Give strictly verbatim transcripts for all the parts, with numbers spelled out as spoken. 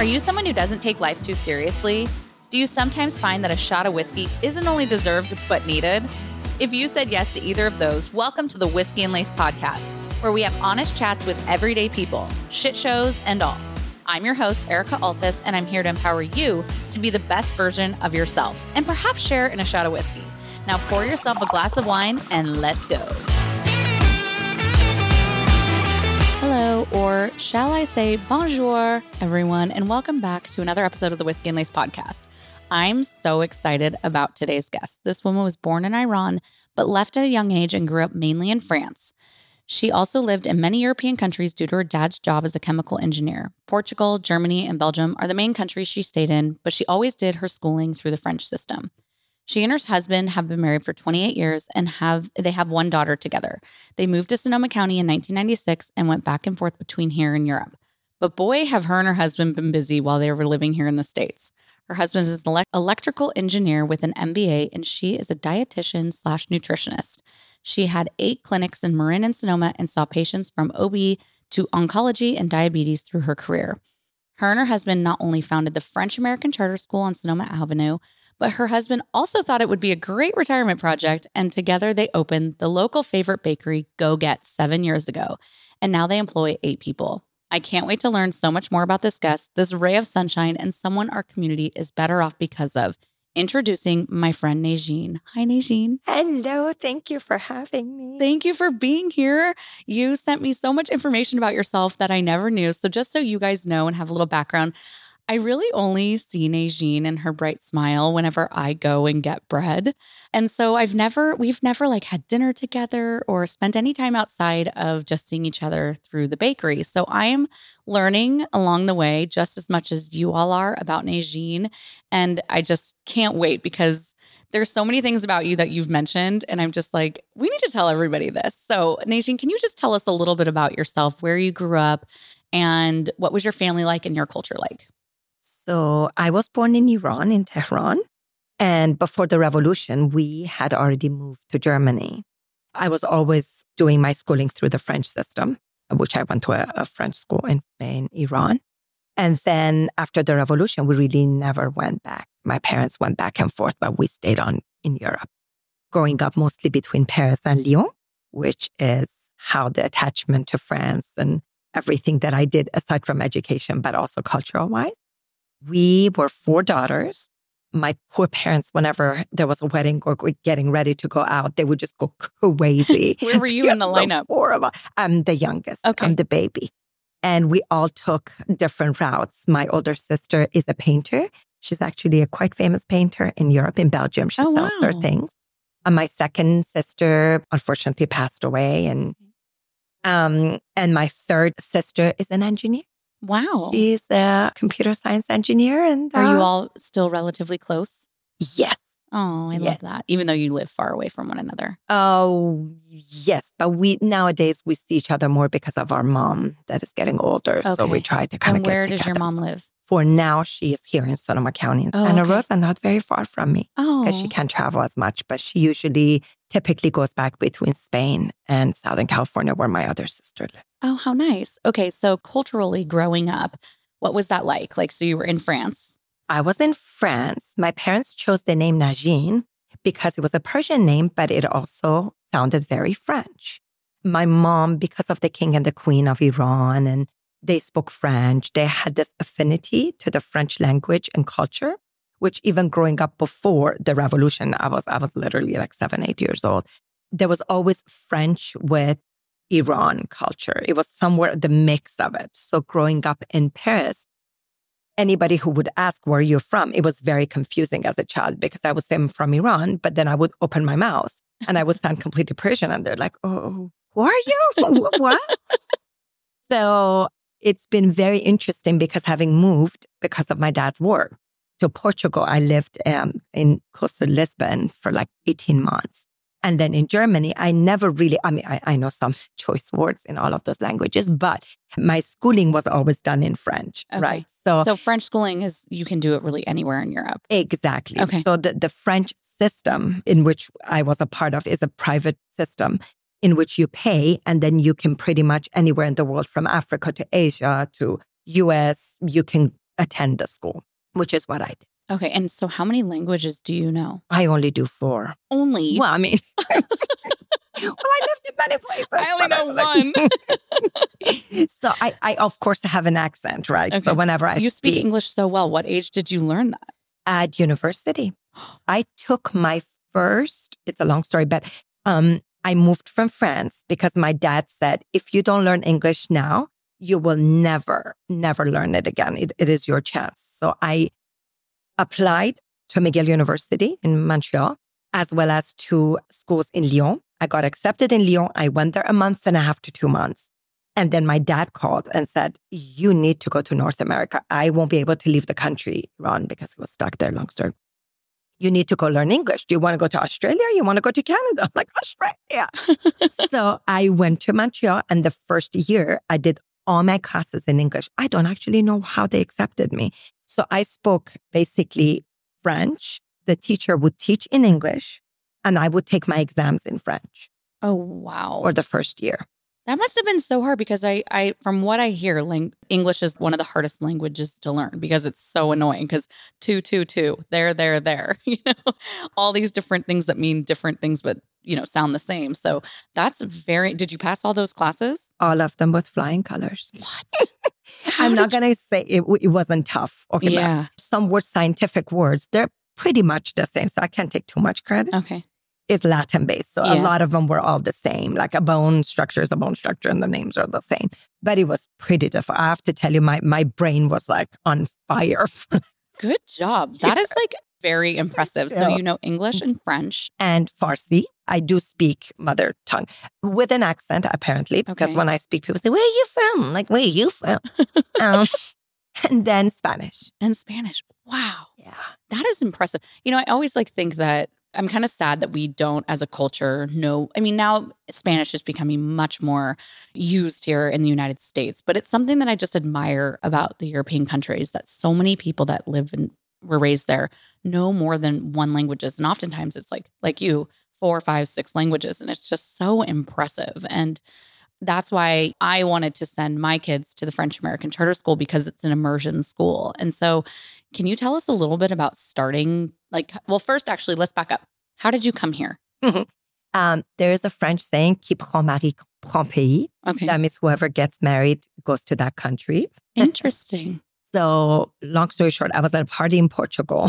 Are you someone who doesn't take life too seriously? Do you sometimes find that a shot of whiskey isn't only deserved, but needed? If you said yes to either of those, welcome to the Whiskey and Lace podcast, where we have honest chats with everyday people, shit shows, and all. I'm your host, Erica Altus, and I'm here to empower you to be the best version of yourself and perhaps share in a shot of whiskey. Now pour yourself a glass of wine and let's go. Hello, or shall I say bonjour, everyone, and welcome back to another episode of the Whiskey and Lace podcast. I'm so excited about today's guest. This woman was born in Iran, but left at a young age and grew up mainly in France. She also lived in many European countries due to her dad's job as a chemical engineer. Portugal, Germany, and Belgium are the main countries she stayed in, but she always did her schooling through the French system. She and her husband have been married for twenty-eight years and have they have one daughter together. They moved to Sonoma County in nineteen ninety-six and went back and forth between here and Europe. But boy, have her and her husband been busy while they were living here in the States. Her husband is an electrical engineer with an M B A, and she is a dietitian slash nutritionist. She had eight clinics in Marin and Sonoma and saw patients from O B to oncology and diabetes through her career. Her and her husband not only founded the French-American Charter School on Sonoma Avenue, but her husband also thought it would be a great retirement project, and together they opened the local favorite bakery, Go Get, seven years ago, and now they employ eight people. I can't wait to learn so much more about this guest, this ray of sunshine, and someone our community is better off because of. Introducing my friend Najine. Hi, Najine. Hello. Thank you for having me. Thank you for being here. You sent me so much information about yourself that I never knew. So just so you guys know and have a little background, I really only see Najine and her bright smile whenever I go and get bread. And so I've never, we've never like had dinner together or spent any time outside of just seeing each other through the bakery. So I'm learning along the way just as much as you all are about Najine. And I just can't wait because there's so many things about you that you've mentioned. And I'm just like, we need to tell everybody this. So Najine, can you just tell us a little bit about yourself, where you grew up, and what was your family like and your culture like? So I was born in Iran, in Tehran. And before the revolution, we had already moved to Germany. I was always doing my schooling through the French system, which I went to a, a French school in, in Iran. And then after the revolution, we really never went back. My parents went back and forth, but we stayed on in Europe. Growing up mostly between Paris and Lyon, which is how the attachment to France and everything that I did, aside from education, but also cultural-wise. We were four daughters. My poor parents, whenever there was a wedding or getting ready to go out, they would just go crazy. Where were you in the lineup? Four of us. I'm the youngest. Okay. I'm the baby. And we all took different routes. My older sister is a painter. She's actually a quite famous painter in Europe, in Belgium. She oh, sells wow. her things. And my second sister, unfortunately, passed away. And, um, and my third sister is an engineer. Wow. She's a computer science engineer. And uh, are you all still relatively close? Yes. Oh, I yes. love that. Even though you live far away from one another. Oh, yes. But we nowadays we see each other more because of our mom that is getting older. Okay. So we try to kind and of get where together. does your mom live? For now, she is here in Sonoma County in Oh, Santa okay. Rosa, not very far from me. Oh. Because she can't travel as much. But she usually typically goes back between Spain and Southern California, where my other sister lives. Oh, how nice. Okay. So culturally growing up, what was that like? Like, so you were in France. I was in France. My parents chose the name Najine because it was a Persian name, but it also sounded very French. My mom, because of the king and the queen of Iran, and they spoke French, they had this affinity to the French language and culture, which even growing up before the revolution, I was, I was literally like seven, eight years old. There was always French with Iran culture. It was somewhere the mix of it. So growing up in Paris, anybody who would ask where you're from, it was very confusing as a child because I would say I'm from Iran, but then I would open my mouth and I would sound completely Persian. And they're like, oh, who are you? What? So it's been very interesting because having moved because of my dad's work to Portugal, I lived um, in close to Lisbon for like eighteen months. And then in Germany, I never really, I mean, I, I know some choice words in all of those languages, but my schooling was always done in French, Okay. right? So, So French schooling is, you can do it really anywhere in Europe. exactly. Okay. So the, the French system in which I was a part of is a private system in which you pay and then you can pretty much anywhere in the world from Africa to Asia to U S, you can attend the school, which is what I did. Okay. And so how many languages do you know? I only do four. Only? Well, I mean, well, I lived in many places. I only know one. So I, I, of course, have an accent, right? Okay. So whenever I You speak, speak English so well. What age did you learn that? At university, I took my first, it's a long story, but um, I moved from France because my dad said, if you don't learn English now, you will never, never learn it again. It, it is your chance. So I applied to McGill University in Montreal, as well as to schools in Lyon. I got accepted in Lyon. I went there a month and a half to two months. And then my dad called and said, you need to go to North America. I won't be able to leave the country, Ron, because he was stuck there, long story. You need to go learn English. Do you want to go to Australia? You want to go to Canada? I'm like, Australia. So I went to Montreal, and the first year I did all my classes in English. I don't actually know how they accepted me. So I spoke basically French. The teacher would teach in English, and I would take my exams in French. Oh, wow. For the first year. That must have been so hard because I, I, from what I hear, lang- English is one of the hardest languages to learn because it's so annoying. Because two, two, two, there, there, there. You know, all these different things that mean different things, but you know, sound the same. So that's very. Did you pass all those classes? All of them with flying colors. What? I'm not going to say it. It wasn't tough. Okay, yeah. Some words, scientific words, they're pretty much the same. So I can't take too much credit. Okay. Is Latin based. So yes. a lot of them were all the same. Like a bone structure is a bone structure and the names are the same. But it was pretty difficult. I have to tell you, my, my brain was like on fire. Good job. That yeah. is like very impressive. So yeah. you know English and French. And Farsi. I do speak mother tongue with an accent, apparently. Because okay. when I speak, people say, where are you from? I'm like, where are you from? um, and then Spanish. And Spanish. Wow. Yeah. That is impressive. You know, I always like think that I'm kind of sad that we don't, as a culture, know. I mean, now Spanish is becoming much more used here in the United States, but it's something that I just admire about the European countries that so many people that live and were raised there know more than one languages. And oftentimes it's like, like you, four, five, six languages. And it's just so impressive. And that's why I wanted to send my kids to the French American Charter School because it's an immersion school. And so can you tell us a little bit about starting? Like, well, first, actually, let's back up. How did you come here? Mm-hmm. Um, there is a French saying, qui prend mari, prend pays. Okay. That means whoever gets married goes to that country. Interesting. So long story short, I was at a party in Portugal.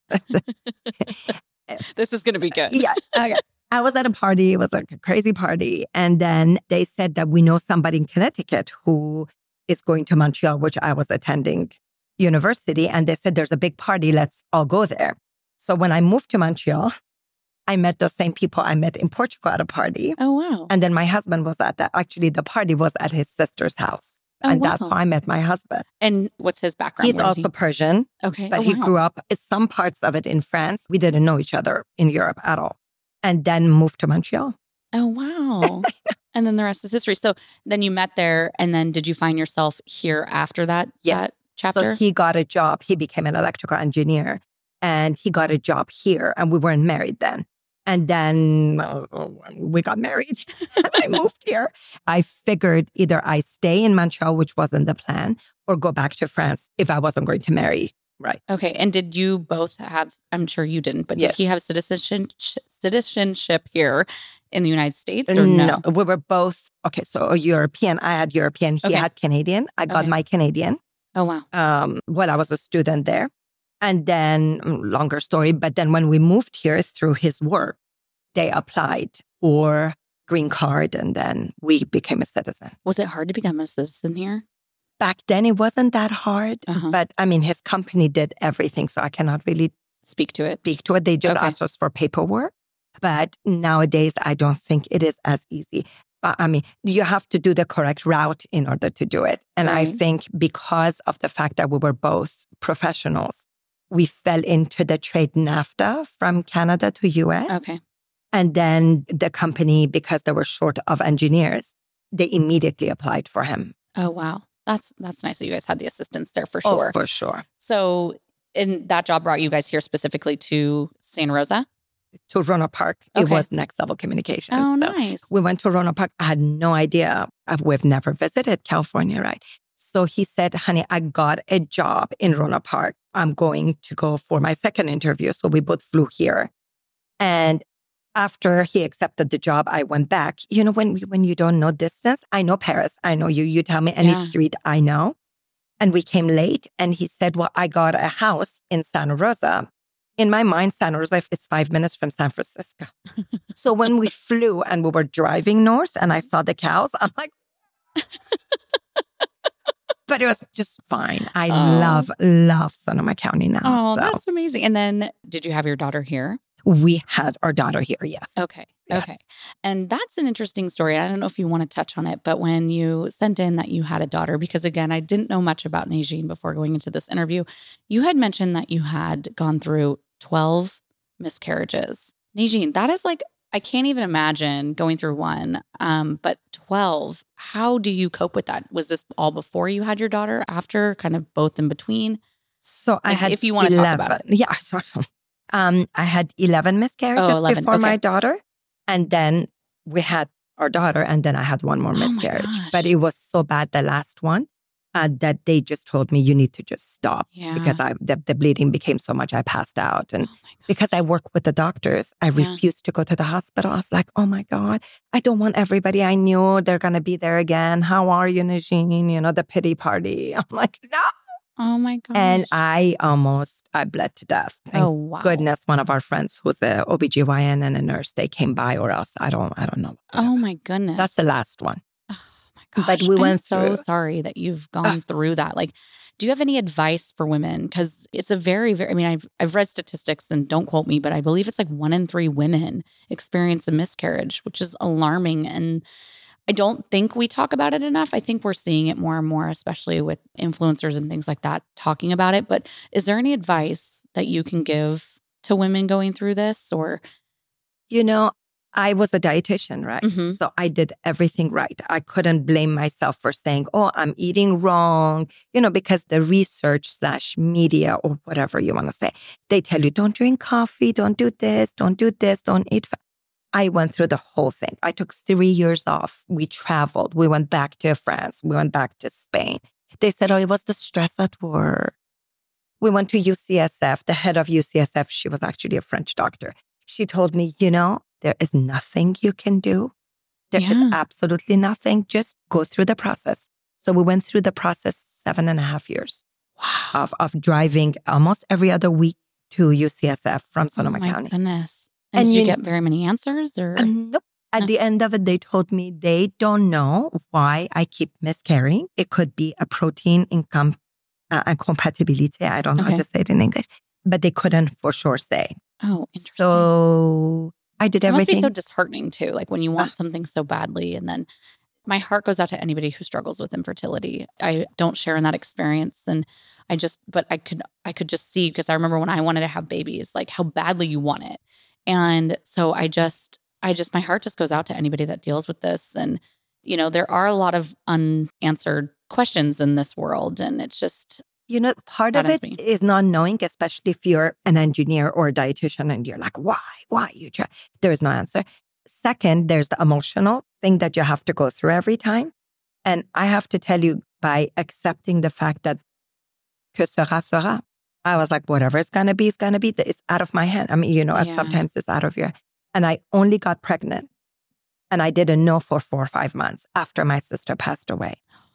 This is going to be good. Yeah. Okay. I was at a party. It was like a crazy party. And then they said that we know somebody in Connecticut who is going to Montreal, which I was attending university. And they said, there's a big party. Let's all go there. So when I moved to Montreal, I met the same people I met in Portugal at a party. Oh, wow. And then my husband was at that. Actually, the party was at his sister's house. Oh, and wow. that's how I met my husband. And what's his background? He's Where also he... Persian. Okay. But oh, he wow. grew up, it's some parts of it in France. We didn't know each other in Europe at all. And then moved to Montreal. Oh, wow. And then the rest is history. So then you met there. And then did you find yourself here after that, yes. that chapter? So he got a job. He became an electrical engineer. And he got a job here. And we weren't married then. And then uh, we got married and I moved here. I figured either I stay in Montreal, which wasn't the plan, or go back to France if I wasn't going to marry. Right. Okay. And did you both have, I'm sure you didn't, but yes. did he have citizenship, citizenship here in the United States or no? No, we were both, okay, so a European. I had European. He okay. had Canadian. I got okay. my Canadian. Oh, wow. Um, well, I was a student there. And then, longer story, but then when we moved here through his work, they applied for green card and then we became a citizen. Was it hard to become a citizen here? Back then, it wasn't that hard. Uh-huh. But I mean, his company did everything. So I cannot really speak to it. Speak to it. They just okay. asked us for paperwork. But nowadays, I don't think it is as easy. But I mean, you have to do the correct route in order to do it. And right. I think because of the fact that we were both professionals, we fell into the trade NAFTA from Canada to U S. Okay. And then the company, because they were short of engineers, they immediately applied for him. Oh, wow. That's that's nice that you guys had the assistance there for sure. Oh, for sure. So and that job brought you guys here specifically to Santa Rosa? To Roanoke Park. Okay. It was Next Level Communications. Oh, so nice. We went to Roanoke Park. I had no idea. We've never visited California, right? So he said, honey, I got a job in Rona Park. I'm going to go for my second interview. So we both flew here. And after he accepted the job, I went back. You know, when when you don't know distance, I know Paris. I know you. You tell me any Yeah. street, I know. And we came late. And he said, well, I got a house in Santa Rosa. In my mind, Santa Rosa, it's five minutes from San Francisco. So when we flew and we were driving north and I saw the cows, I'm like, but it was just fine. I Oh. love, love Sonoma County now. Oh, so. that's amazing. And then did you have your daughter here? We had our daughter here, yes. Okay. Yes. Okay. And that's an interesting story. I don't know if you want to touch on it, but when you sent in that you had a daughter, because again, I didn't know much about Najin before going into this interview, you had mentioned that you had gone through twelve miscarriages. Najin, that is like, I can't even imagine going through one, um, but twelve, how do you cope with that? Was this all before you had your daughter, after, kind of both in between? So I Like, had if you want to talk about eleven. Yeah, sure. Um, I had eleven miscarriages Oh, eleven. before my Okay. daughter. And then we had our daughter, and then I had one more Oh my miscarriage. gosh. But it was so bad, the last one, uh, that they just told me, you need to just stop. Yeah. Because I the, the bleeding became so much, I passed out. And Oh my God. because I work with the doctors, I Yeah. refused to go to the hospital. I was like, oh my God, I don't want everybody I knew, they're going to be there again. How are you, Najin? You know, the pity party. I'm like, no. Oh my gosh. And I almost, I bled to death. Thank oh, wow. goodness, one of our friends who's a O B G Y N and a nurse, they came by, or else I don't, I don't know. Oh my goodness. That's the last one. Oh my gosh. But we I'm went so through- sorry that you've gone through that. Like, do you have any advice for women? Because it's a very, very, I mean, I've, I've read statistics and don't quote me, but I believe it's like one in three women experience a miscarriage, which is alarming. And I don't think we talk about it enough. I think we're seeing it more and more, especially with influencers and things like that talking about it. But is there any advice that you can give to women going through this? Or, You know, I was a dietitian, right? Mhm. So I did everything right. I couldn't blame myself for saying, oh, I'm eating wrong, you know, because the research slash media or whatever you want to say, they tell you, don't drink coffee, don't do this, don't do this, don't eat fat. I went through the whole thing. I took three years off. We traveled. We went back to France. We went back to Spain. They said, oh, it was the stress at work. We went to U C S F. The head of U C S F, she was actually a French doctor. She told me, you know, there is nothing you can do. There is Yeah. absolutely nothing. Just go through the process. So we went through the process seven and a half years wow. of, of driving almost every other week to U C S F from Oh Sonoma my County. goodness. And, And did you you- get very many answers or? Um, nope. At No. the end of it, they told me they don't know why I keep miscarrying. It could be a protein incom- uh, incompatibility. I don't know how Okay. to say it in English, but they couldn't for sure say. Oh, interesting. So I did It must everything. be so disheartening too. Like when you want Ah. something so badly, and then my heart goes out to anybody who struggles with infertility. I don't share in that experience, and I just, but I could, I could just see, because I remember when I wanted to have babies, like how badly you want it, and so I just, I just, my heart just goes out to anybody that deals with this, and you know, there are a lot of unanswered questions in this world, and it's just, You know, part of it Saddens me. is not knowing, especially if you're an engineer or a dietitian and you're like, why, why you try? There is no answer. Second, there's the emotional thing that you have to go through every time. And I have to tell you, by accepting the fact that que sera, sera, I was like, whatever it's going to be, it's going to be. It's out of my hand. I mean, you know, Yeah. sometimes it's out of your, and I only got pregnant. And I didn't know for four or five months after my sister passed away.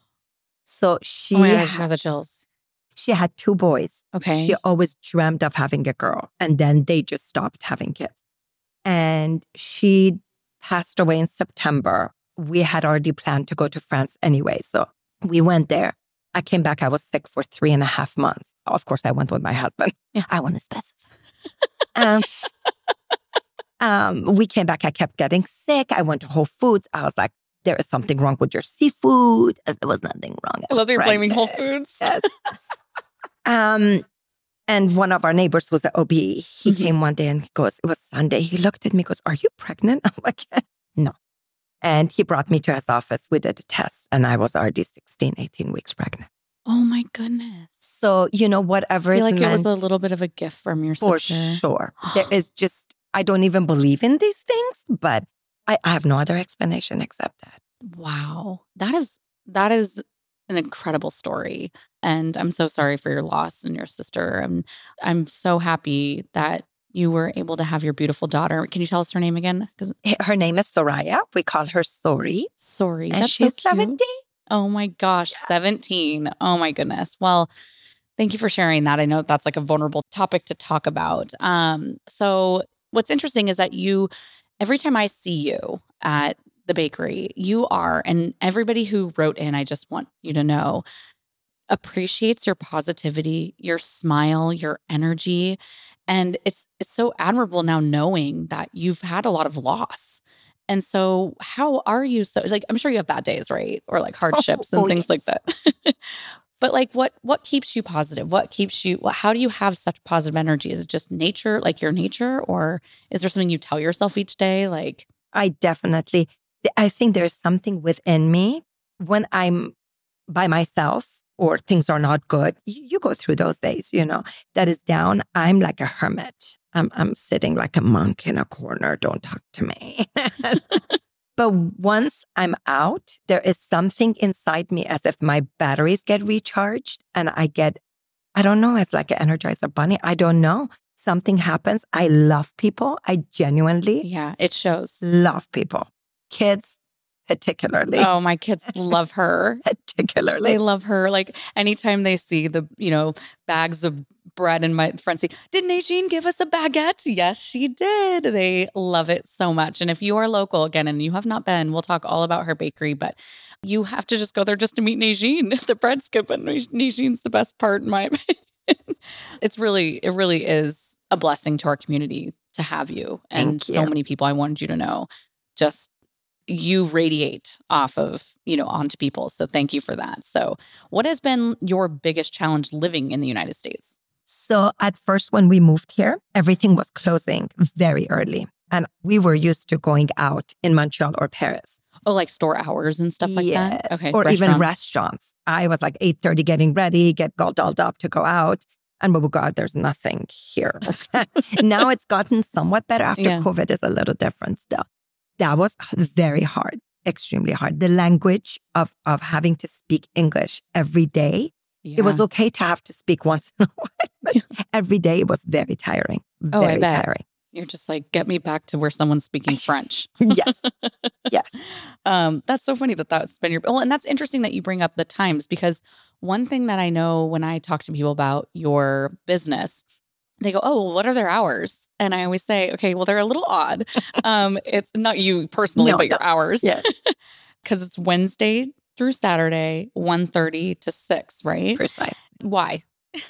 So she, oh my God, I just ha- have the chills. she had two boys. Okay. She always dreamt of having a girl. And then they just stopped having kids. And she passed away in September. We had already planned to go to France anyway. So we went there. I came back. I was sick for three and a half months. Of course, I went with my husband. Yeah. I want to specify. um, um, we came back. I kept getting sick. I went to Whole Foods. I was like, there is something wrong with your seafood. There was nothing wrong. I love that you're blaming Whole Pregnant. Foods. Yes. um, and one of our neighbors was the O B. He Mhm. came one day and he goes, it was Sunday. He looked at me, goes, are you pregnant? I'm like, no. And he brought me to his office. We did a test and I was already sixteen, eighteen weeks pregnant. Oh my goodness. So, you know, whatever I feel is like it was a meant little bit of a gift from your for sister. sure. There is just, I don't even believe in these things, but I, I have no other explanation except that. Wow. That is that is an incredible story. And I'm so sorry for your loss and your sister. And I'm so happy that you were able to have your beautiful daughter. Can you tell us her name again? Her name is Soraya. We call her Sori. Sori. And That's she's so cute. seventeen. Oh my gosh, Yeah. seventeen. Oh my goodness. Well, thank you for sharing that. I know that's like a vulnerable topic to talk about. Um, so what's interesting is that you, every time I see you at the bakery, you are, and everybody who wrote in, I just want you to know, appreciates your positivity, your smile, your energy. And it's it's so admirable now knowing that you've had a lot of loss. And so how are you so like I'm sure you have bad days, right? Or like hardships Oh, and oh, things yes. like that. But like what what keeps you positive? What keeps you how do you have such positive energy? Is it just nature, like your nature, or is there something you tell yourself each day? Like I definitely, I think there's something within me when I'm by myself or things are not good. You, you go through those days, you know, that is down. I'm like a hermit. I'm, I'm sitting like a monk in a corner. Don't talk to me. But once I'm out, there is something inside me as if my batteries get recharged and I get, I don't know, it's like an Energizer bunny. I don't know. Something happens. I love people. I genuinely yeah, it shows. love people. Kids, particularly. Oh, my kids love her. Particularly. They love her. Like anytime they see the, you know, bags of bread in my front seat. Did Najine give us a baguette? Yes, she did. They love it so much. And if you are local again and you have not been, we'll talk all about her bakery, but you have to just go there just to meet Najine. The bread skip and Najine's the best part in my opinion. It's really, it really is a blessing to our community to have you. And Thank you. so many people, I wanted you to know, just you radiate off of, you know, onto people. So thank you for that. So what has been your biggest challenge living in the United States? So at first, when we moved here, everything was closing very early. And we were used to going out in Montreal or Paris. Oh, like store hours and stuff like yes. that? Okay. Or even restaurants. restaurants. I was like eight thirty getting ready, get all dolled up to go out. And we would go out, there's nothing here. Now it's gotten somewhat better after Yeah. COVID is a little different still. That was very hard, extremely hard. The language of, of having to speak English every day. Yeah. It was okay to have to speak once in a while, but every day it was very tiring. Oh, I Very bet. tiring. You're just like, get me back to where someone's speaking French. Yes. Yes. Um, that's so funny that that's been your, well, and that's interesting that you bring up the times, because one thing that I know when I talk to people about your business, they go, oh, well, what are their hours? And I always say, okay, well, they're a little odd. Um, it's not you personally, No, but your no. hours. Yes. Because it's Wednesday through Saturday, one thirty to six, right? Precise. Why?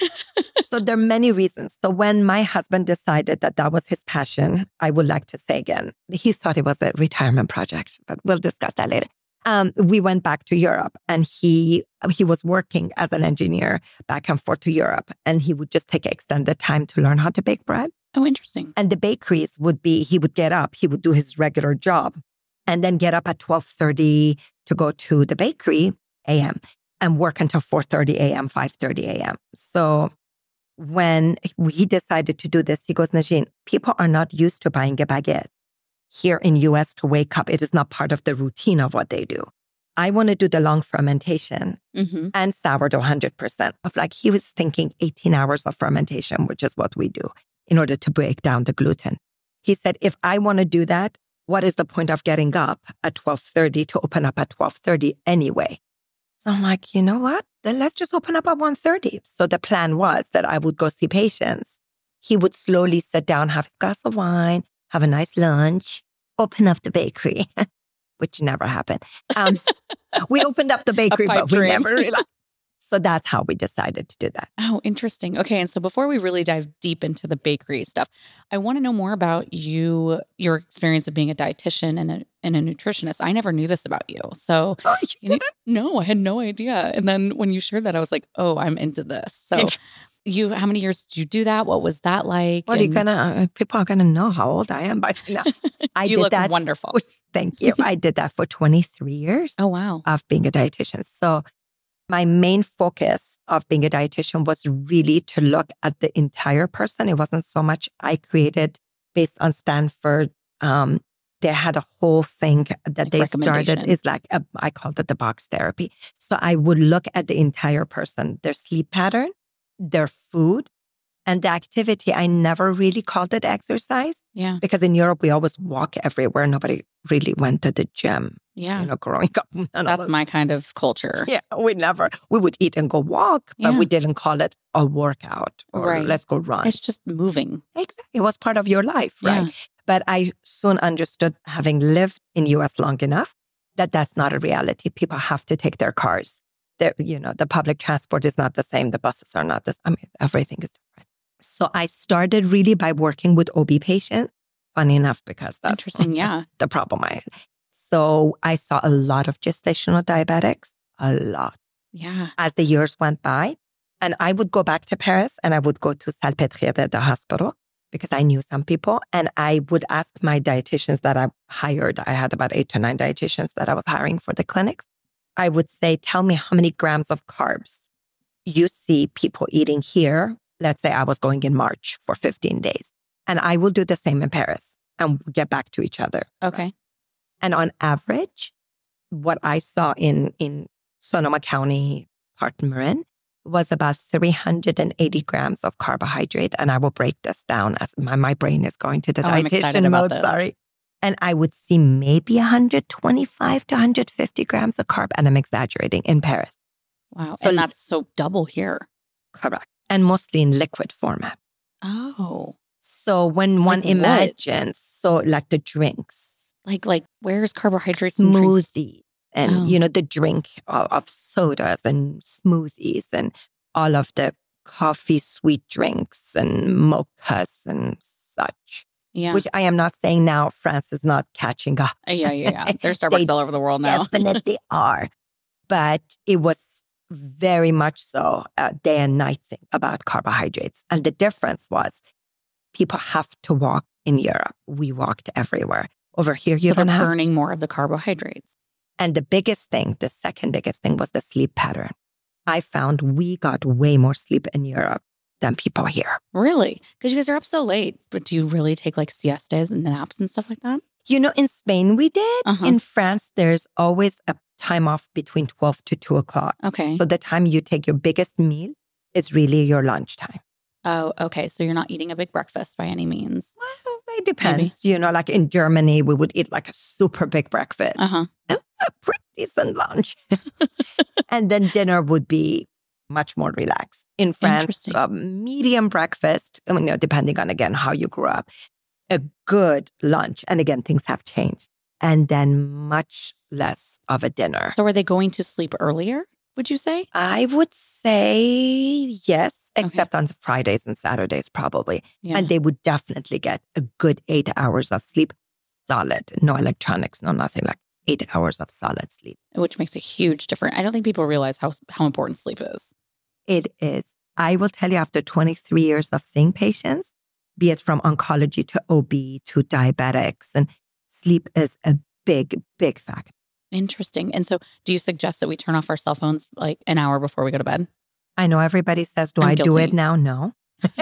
So there are many reasons. So when my husband decided that that was his passion, I would like to say again, he thought it was a retirement project, but we'll discuss that later. Um, we went back to Europe and he he was working as an engineer back and forth to Europe. And he would just take extended time to learn how to bake bread. Oh, interesting. And the bakeries would be, he would get up, he would do his regular job and then get up at twelve thirty to go to the bakery a m and work until four thirty a m, five thirty a m. So when he decided to do this, he goes, Najine, people are not used to buying a baguette here in U S to wake up. It is not part of the routine of what they do. I want to do the long fermentation Mm-hmm. and sourdough one hundred percent of like, he was thinking eighteen hours of fermentation, which is what we do in order to break down the gluten. He said, if I want to do that, what is the point of getting up at twelve thirty to open up at twelve thirty anyway? So I'm like, you know what? Then let's just open up at one thirty. So the plan was that I would go see patients. He would slowly sit down, have a glass of wine, have a nice lunch, open up the bakery, which never happened. Um, we opened up the bakery, pipe but we dream. never realized. So that's how we decided to do that. Oh, interesting. Okay. And so before we really dive deep into the bakery stuff, I want to know more about you, your experience of being a dietitian and a, and a nutritionist. I never knew this about you. So Oh, you you know, did it? no, I had no idea. And then when you shared that, I was like, oh, I'm into this. So you, how many years did you do that? What was that like? What are you And gonna? Uh, people are gonna know how old I am by now. I you did look that. wonderful. Thank you. I did that for twenty-three years Oh, wow. of being a dietitian. So my main focus of being a dietitian was really to look at the entire person. It wasn't so much I created based on Stanford um, they had a whole thing that Like they started. recommendation. Is like, a, I called it the box therapy. So I would look at the entire person, their sleep pattern, their food, and the activity. I never really called it exercise Yeah. because in Europe, we always walk everywhere. Nobody really went to the gym, Yeah. you know, growing up. None of That's us- my kind of culture. Yeah, we never, we would eat and go walk, but Yeah. we didn't call it a workout or Right. let's go run. It's just moving. Exactly. It was part of your life, right? Yeah. But I soon understood, having lived in U S long enough, that that's not a reality. People have to take their cars. They're, you know, the public transport is not the same. The buses are not the same. I mean, everything is different. So I started really by working with O B patients. Funny enough, because that's Interesting. Yeah. the problem I had. So I saw a lot of gestational diabetics, a lot, Yeah. as the years went by. And I would go back to Paris and I would go to Salpêtrière, the, the hospital, because I knew some people. And I would ask my dietitians that I hired. I had about eight to nine dietitians that I was hiring for the clinics. I would say, tell me how many grams of carbs you see people eating here. Let's say I was going in March for fifteen days. And I will do the same in Paris and get back to each other. Okay. And on average, what I saw in, in Sonoma County, Part Marin, was about three hundred eighty grams of carbohydrate. And I will break this down as my, my brain is going to the Oh, I'm excited dietitian about mode. this. Sorry. And I would see maybe one hundred twenty-five to one hundred fifty grams of carb. And I'm exaggerating, in Paris. Wow. So- and that's so double here. Correct. And mostly in liquid format. Oh. So when one Like what? imagines, so like the drinks, Like, like where's carbohydrates in drinks? smoothies, and Oh. you know, the drink of, of sodas and smoothies and all of the coffee sweet drinks and mochas and such. Yeah. Which I am not saying now France is not catching up. Uh, yeah, yeah, yeah. There's Starbucks They all over the world now. Definitely are. But it was very much so a day and night thing about carbohydrates. And the difference was people have to walk in Europe. We walked everywhere. Over here, you So they're don't have. burning more of the carbohydrates. And the biggest thing, the second biggest thing was the sleep pattern. I found we got way more sleep in Europe than people here. Really? Because you guys are up so late. But do you really take like siestas and naps and stuff like that? You know, in Spain we did. Uh-huh. In France, there's always a time off between twelve to two o'clock. Okay. So the time you take your biggest meal is really your lunchtime. Oh, okay. So you're not eating a big breakfast by any means. Well, it depends. Maybe. You know, like in Germany, we would eat like a super big breakfast, Uh huh. and a pretty decent lunch. And then dinner would be much more relaxed. In France, Interesting. a medium breakfast, I mean, you know, depending on, again, how you grew up, a good lunch. And again, things have changed. And then much less of a dinner. So are they going to sleep earlier, would you say? I would say yes, Okay. except on Fridays and Saturdays, probably. Yeah. And they would definitely get a good eight hours of sleep, solid, no electronics, no nothing, like eight hours of solid sleep. Which makes a huge difference. I don't think people realize how how important sleep is. It is. I will tell you, after twenty-three years of seeing patients, be it from oncology to O B to diabetics, and sleep is a big, big factor. Interesting. And so do you suggest that we turn off our cell phones like an hour before we go to bed? I know everybody says, do I'm I do guilty. it now? No.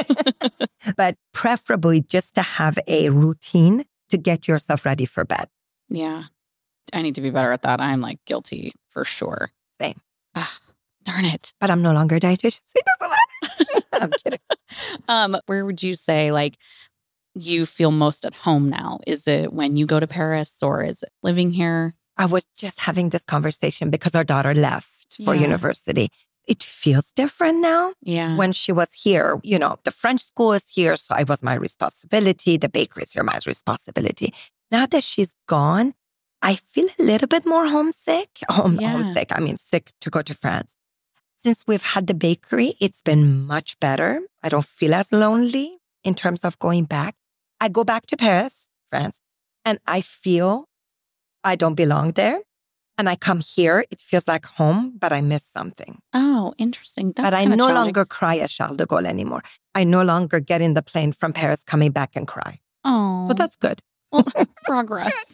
But preferably just to have a routine to get yourself ready for bed. Yeah. I need to be better at that. I'm like guilty for sure. Same. Ah, darn it. But I'm no longer a dietitian, so it doesn't matter. I'm kidding. Um, where would you say like you feel most at home now? Is it when you go to Paris or is it living here? I was just having this conversation because our daughter left for Yeah. university. It feels different now. Yeah. When she was here, you know, the French school is here, so it was my responsibility. The bakery is here, my responsibility. Now that she's gone, I feel a little bit more homesick. Home, Yeah. Homesick, I mean, sick to go to France. Since we've had the bakery, it's been much better. I don't feel as lonely in terms of going back. I go back to Paris, France, and I feel I don't belong there. And I come here, it feels like home, but I miss something. Oh, interesting. That's But I kinda no challenging. longer cry at Charles de Gaulle anymore. I no longer get in the plane from Paris coming back and cry. Oh, So that's good. well, progress.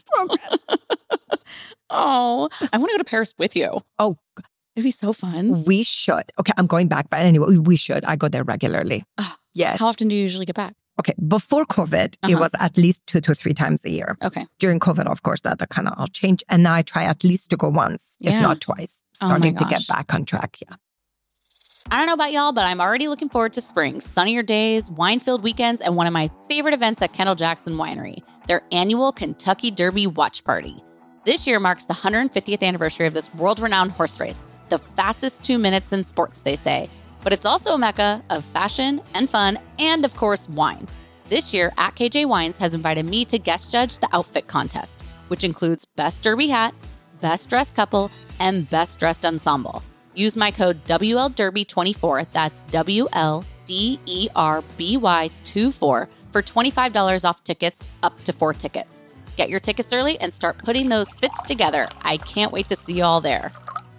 Oh, I want to go to Paris with you. Oh, It'd be so fun. we should. Okay, I'm going back, but anyway, we should. I go there regularly. Oh, Yes. How often do you usually get back? Okay, before COVID, Uh-huh. it was at least two to three times a year. Okay. During COVID, of course, that, that kind of all changed. And now I try at least to go once, if Yeah. not twice, Oh my starting to gosh. get back on track. Yeah. I don't know about y'all, but I'm already looking forward to spring, sunnier days, wine-filled weekends, and one of my favorite events at Kendall Jackson Winery, their annual Kentucky Derby Watch Party. This year marks the one hundred fiftieth anniversary of this world-renowned horse race, the fastest two minutes in sports, they say. But it's also a mecca of fashion and fun and, of course, wine. This year, at K J Wines has invited me to guest judge the outfit contest, which includes Best Derby Hat, Best Dressed Couple, and Best Dressed Ensemble. Use my code W L Derby twenty-four, that's W L D E R B Y twenty-four, for twenty-five dollars off tickets up to four tickets. Get your tickets early and start putting those fits together. I can't wait to see you all there.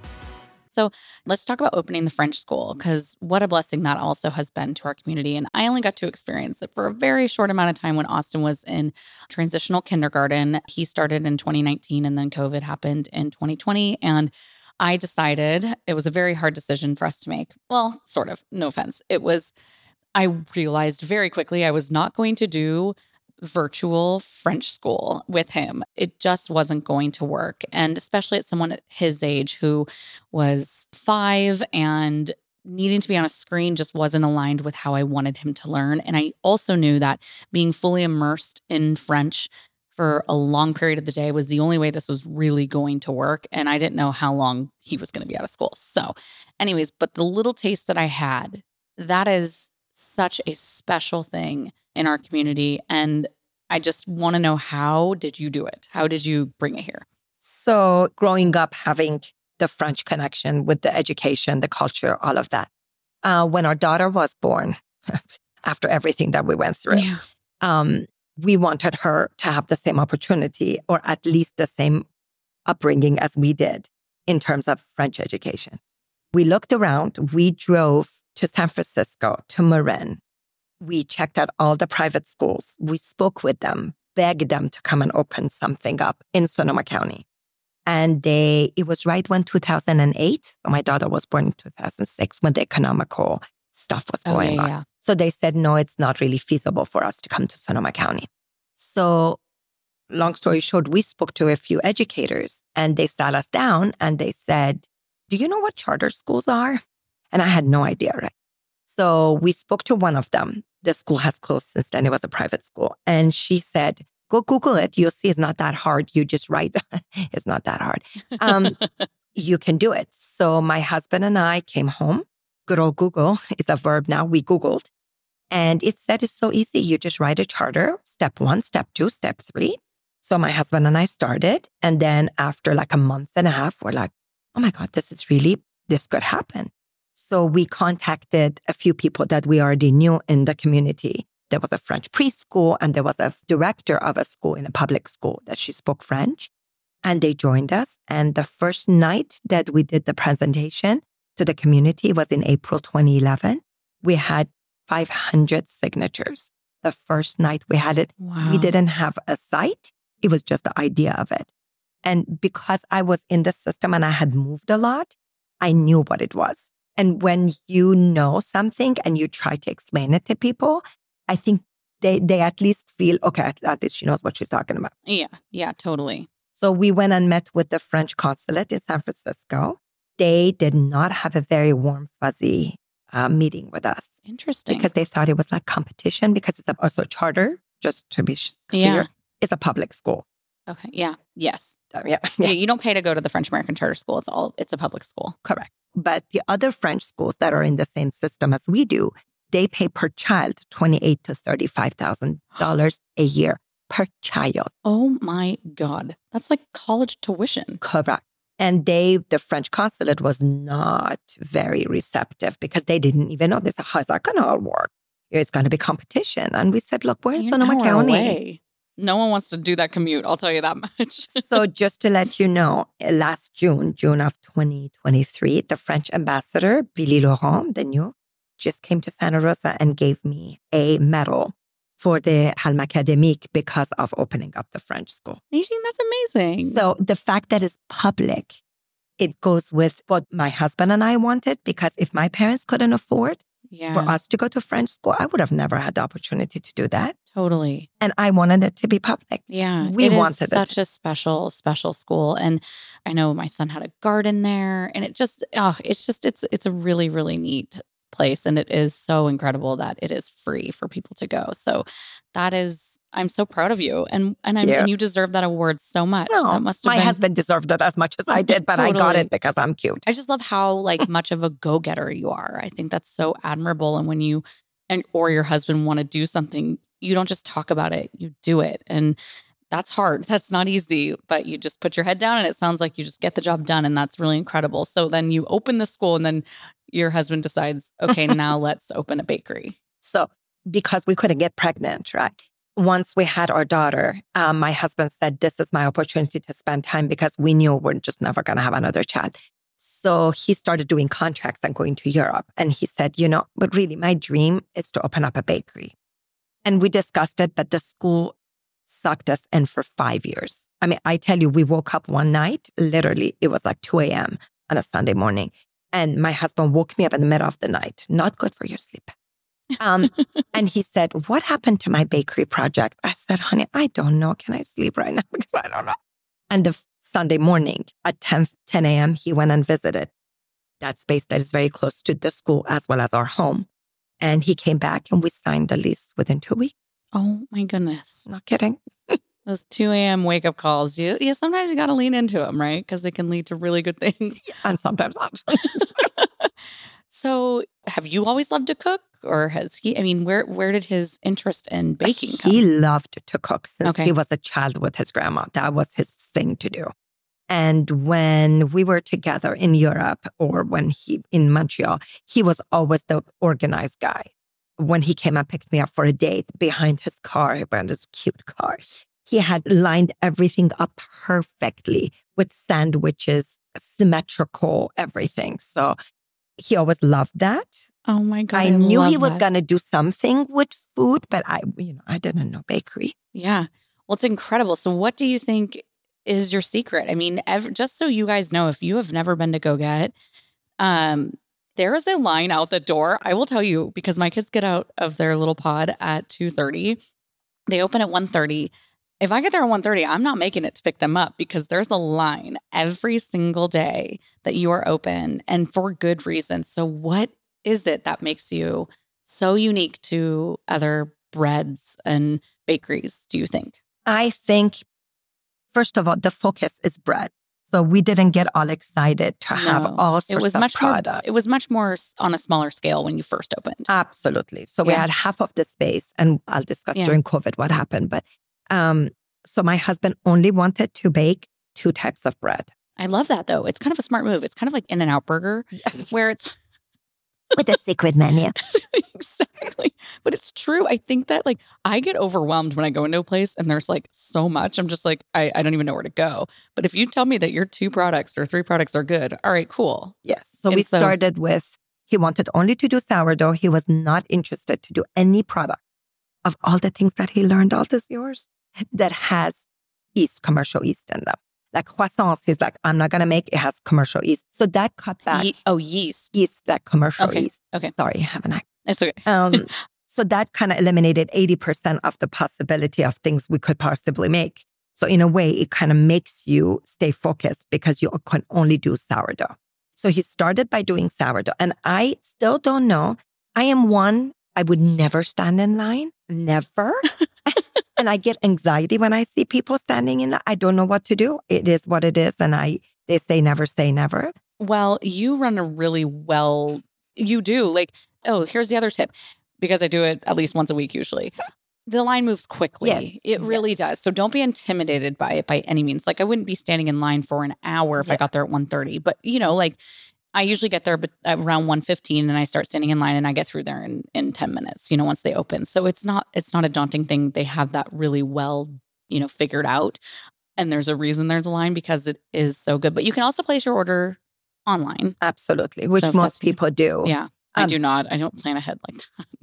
So let's talk about opening the French school, because what a blessing that also has been to our community. And I only got to experience it for a very short amount of time when Austin was in transitional kindergarten. He started in twenty nineteen and then COVID happened in twenty twenty. And I decided it was a very hard decision for us to make. Well, sort of, no offense. It was, I realized very quickly I was not going to do virtual French school with him. It just wasn't going to work. And especially at someone at his age who was five and needing to be on a screen just wasn't aligned with how I wanted him to learn. And I also knew that being fully immersed in French for a long period of the day was the only way this was really going to work. And I didn't know how long he was going to be out of school. So anyways, but the little taste that I had, that is such a special thing in our community. And I just want to know, how did you do it? How did you bring it here? So growing up, having the French connection with the education, the culture, all of that. Uh, when our daughter was born, after everything that we went through, Yeah. um, we wanted her to have the same opportunity, or at least the same upbringing as we did in terms of French education. We looked around. We drove to San Francisco, to Marin. We checked out all the private schools. We spoke with them, begged them to come and open something up in Sonoma County. And they, it was right when two thousand eight, my daughter was born in two thousand six, when the economical stuff was Oh, going yeah, on. yeah. So they said, no, it's not really feasible for us to come to Sonoma County. So long story short, we spoke to a few educators and they sat us down and they said, do you know what charter schools are? And I had no idea, right? So we spoke to one of them. The school has closed since then. It was a private school. And she said, go Google it. You'll see it's not that hard. You just write. It's not that hard. Um, you can do it. So my husband and I came home. Good old Google. It's a verb now. We Googled. And it said it's so easy. You just write a charter. Step one, step two, step three. So my husband and I started. And then after like a month and a half, we're like, oh my God, this is really, this could happen. So we contacted a few people that we already knew in the community. There was a French preschool and there was a director of a school in a public school that she spoke French. And they joined us. And the first night that we did the presentation to the community was in April twenty eleven. We had five hundred signatures. The first night we had it, Wow. we didn't have a site. It was just the idea of it. And because I was in the system and I had moved a lot, I knew what it was. And when you know something and you try to explain it to people, I think they, they at least feel, okay, at least she knows what she's talking about. Yeah, yeah, totally. So we went and met with the French consulate in San Francisco. They did not have a very warm, fuzzy uh, meeting with us Interesting. because they thought it was like competition because it's a, also a charter, just to be clear. Yeah. It's a public school. Okay. Yeah. Yes. So, yeah, Yeah. yeah, You don't pay to go to the French American Charter School. It's all, it's a public school. correct. But the other French schools that are in the same system as we do, they pay per child twenty-eight thousand to thirty-five thousand dollars a year per child. Oh my God. That's like college tuition. Correct. And they, the French consulate was not very receptive because they didn't even know this. How's that going to all work? It's going to be competition. And we said, look, we're in You're Sonoma an hour County. away. No one wants to do that commute. I'll tell you that much. So just to let you know, last June, June of twenty twenty-three, the French ambassador, Billy Laurent, the new, just came to Santa Rosa and gave me a medal for the Palme Académique because of opening up the French school. Najin, that's amazing. So the fact that it's public, it goes with what my husband and I wanted, because if my parents couldn't afford, Yeah. For us to go to French school, I would have never had the opportunity to do that. Totally. And I wanted it to be public. Yeah. We it wanted is such it. a special, special school. And I know my son had a garden there, and it just, oh, it's just, it's, it's a really, really neat place. And it is so incredible that it is free for people to go. So that is, I'm so proud of you. And, and, I'm, Yeah. and you deserve that award so much. No, that must have my been, husband deserved it as much as I did, but I got Totally. it because I'm cute. I just love how like much of a go-getter you are. I think that's so admirable. And when you and or your husband want to do something, you don't just talk about it, you do it. And that's hard. That's not easy, but you just put your head down and it sounds like you just get the job done. And that's really incredible. So then you open the school and then your husband decides, okay, now let's open a bakery. So because we couldn't get pregnant, right? Once we had our daughter, um, my husband said, this is my opportunity to spend time because we knew we're just never going to have another child. So he started doing contracts and going to Europe. And he said, you know, but really my dream is to open up a bakery. And we discussed it, but the school sucked us in for five years. I mean, I tell you, we woke up one night, literally, it was like two a.m. on a Sunday morning. And my husband woke me up in the middle of the night. Not good for your sleep. Um, and he said, what happened to my bakery project? I said, honey, I don't know. Can I sleep right now? Because I don't know. And the Sunday morning at ten a.m., he went and visited that space that is very close to the school as well as our home. And he came back and we signed the lease within two weeks. Oh my goodness. Not kidding. Those two a.m. wake-up calls, you, you sometimes you got to lean into them, right? Because it can lead to really good things. And sometimes not. So have you always loved to cook? Or has he, I mean, where where did his interest in baking come? He loved to cook since Okay. he was a child with his grandma. That was his thing to do. And when we were together in Europe or when he in Montreal, he was always the organized guy. When he came and picked me up for a date behind his car, he had this cute car. He had lined everything up perfectly with sandwiches, symmetrical, everything. So he always loved that. Oh my God. I knew he love was that. going to do something with food, but I, you know, I didn't know bakery. Yeah. Well, it's incredible. So what do you think is your secret? I mean, ev- just so you guys know, if you have never been to Go Get, um, there is a line out the door. I will tell you, because my kids get out of their little pod at two thirty. They open at one thirty. If I get there at one thirty, I'm not making it to pick them up because there's a line every single day that you are open and for good reason. So what is it that makes you so unique to other breads and bakeries, do you think? I think, first of all, the focus is bread. So we didn't get all excited to have No. all sorts It was of much more, product. it was much more s- on a smaller scale when you first opened. Absolutely. So we Yeah. had half of the space, and I'll discuss Yeah. during COVID what happened. But um, so my husband only wanted to bake two types of bread. I love that though. It's kind of a smart move. It's kind of like In-N-Out Burger where it's With a secret menu. exactly. But it's true. I think that like I get overwhelmed when I go into a place and there's like so much. I'm just like, I, I don't even know where to go. But if you tell me that your two products or three products are good, all right, cool. Yes. So And we so- started with, he wanted only to do sourdough. He was not interested to do any product of all the things that he learned all these years that has yeast, commercial yeast in them. Like croissants, he's like, I'm not going to make, it has commercial yeast. So that cut back Ye- oh, yeast. yeast, like commercial Okay. yeast. Okay. Sorry, I have an act. It's okay. Um, so that kind of eliminated eighty percent of the possibility of things we could possibly make. So in a way, it kind of makes you stay focused because you can only do sourdough. So he started by doing sourdough. And I still don't know. I am one, I would never stand in line. Never. And I get anxiety when I see people standing in line. I don't know what to do. It is what it is. And I, they say never say never. Well, you run a really well, you do. Like, oh, here's the other tip, because I do it at least once a week usually. The line moves quickly. Yes, It really does. So don't be intimidated by it by any means. Like I wouldn't be standing in line for an hour if I Yeah. got there at one thirty. But, you know, like I usually get there but around one fifteen and I start standing in line and I get through there in, in ten minutes, you know, once they open. So it's not it's not a daunting thing. They have that really well, you know, figured out. And there's a reason there's a line because it is so good. But you can also place your order online. Absolutely. Which So if most that's- people do. Yeah. I Um, do not. I don't plan ahead like that.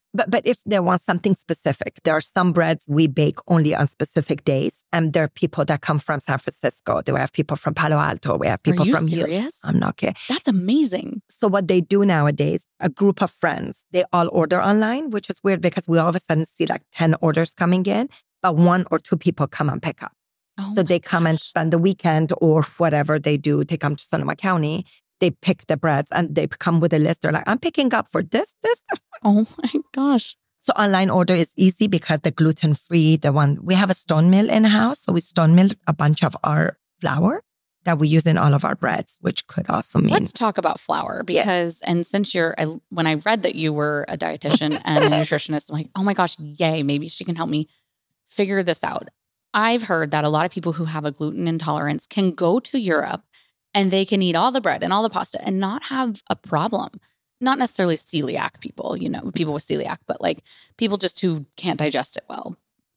But but if they want something specific, there are some breads we bake only on specific days. And there are people that come from San Francisco. We have people from Palo Alto. We have people Are you from serious? I'm not kidding. That's amazing. So what they do nowadays, a group of friends, they all order online, which is weird because we all of a sudden see like ten orders coming in, but one or two people come and pick up. Oh so my they come and gosh. spend the weekend or whatever they do. They come to Sonoma County. They pick the breads and they come with a list. They're like, I'm picking up for this, this. Oh my gosh. So online order is easy because the gluten-free, the one, we have a stone mill in-house. So we stone mill a bunch of our flour that we use in all of our breads, which could also mean. Let's talk about flour because, yes. and since you're, I, when I read that you were a dietitian and a nutritionist, I'm like, oh my gosh, yay, maybe she can help me figure this out. I've heard that a lot of people who have a gluten intolerance can go to Europe and they can eat all the bread and all the pasta and not have a problem. Not necessarily celiac people, you know, people with celiac, but like people just who can't digest it well.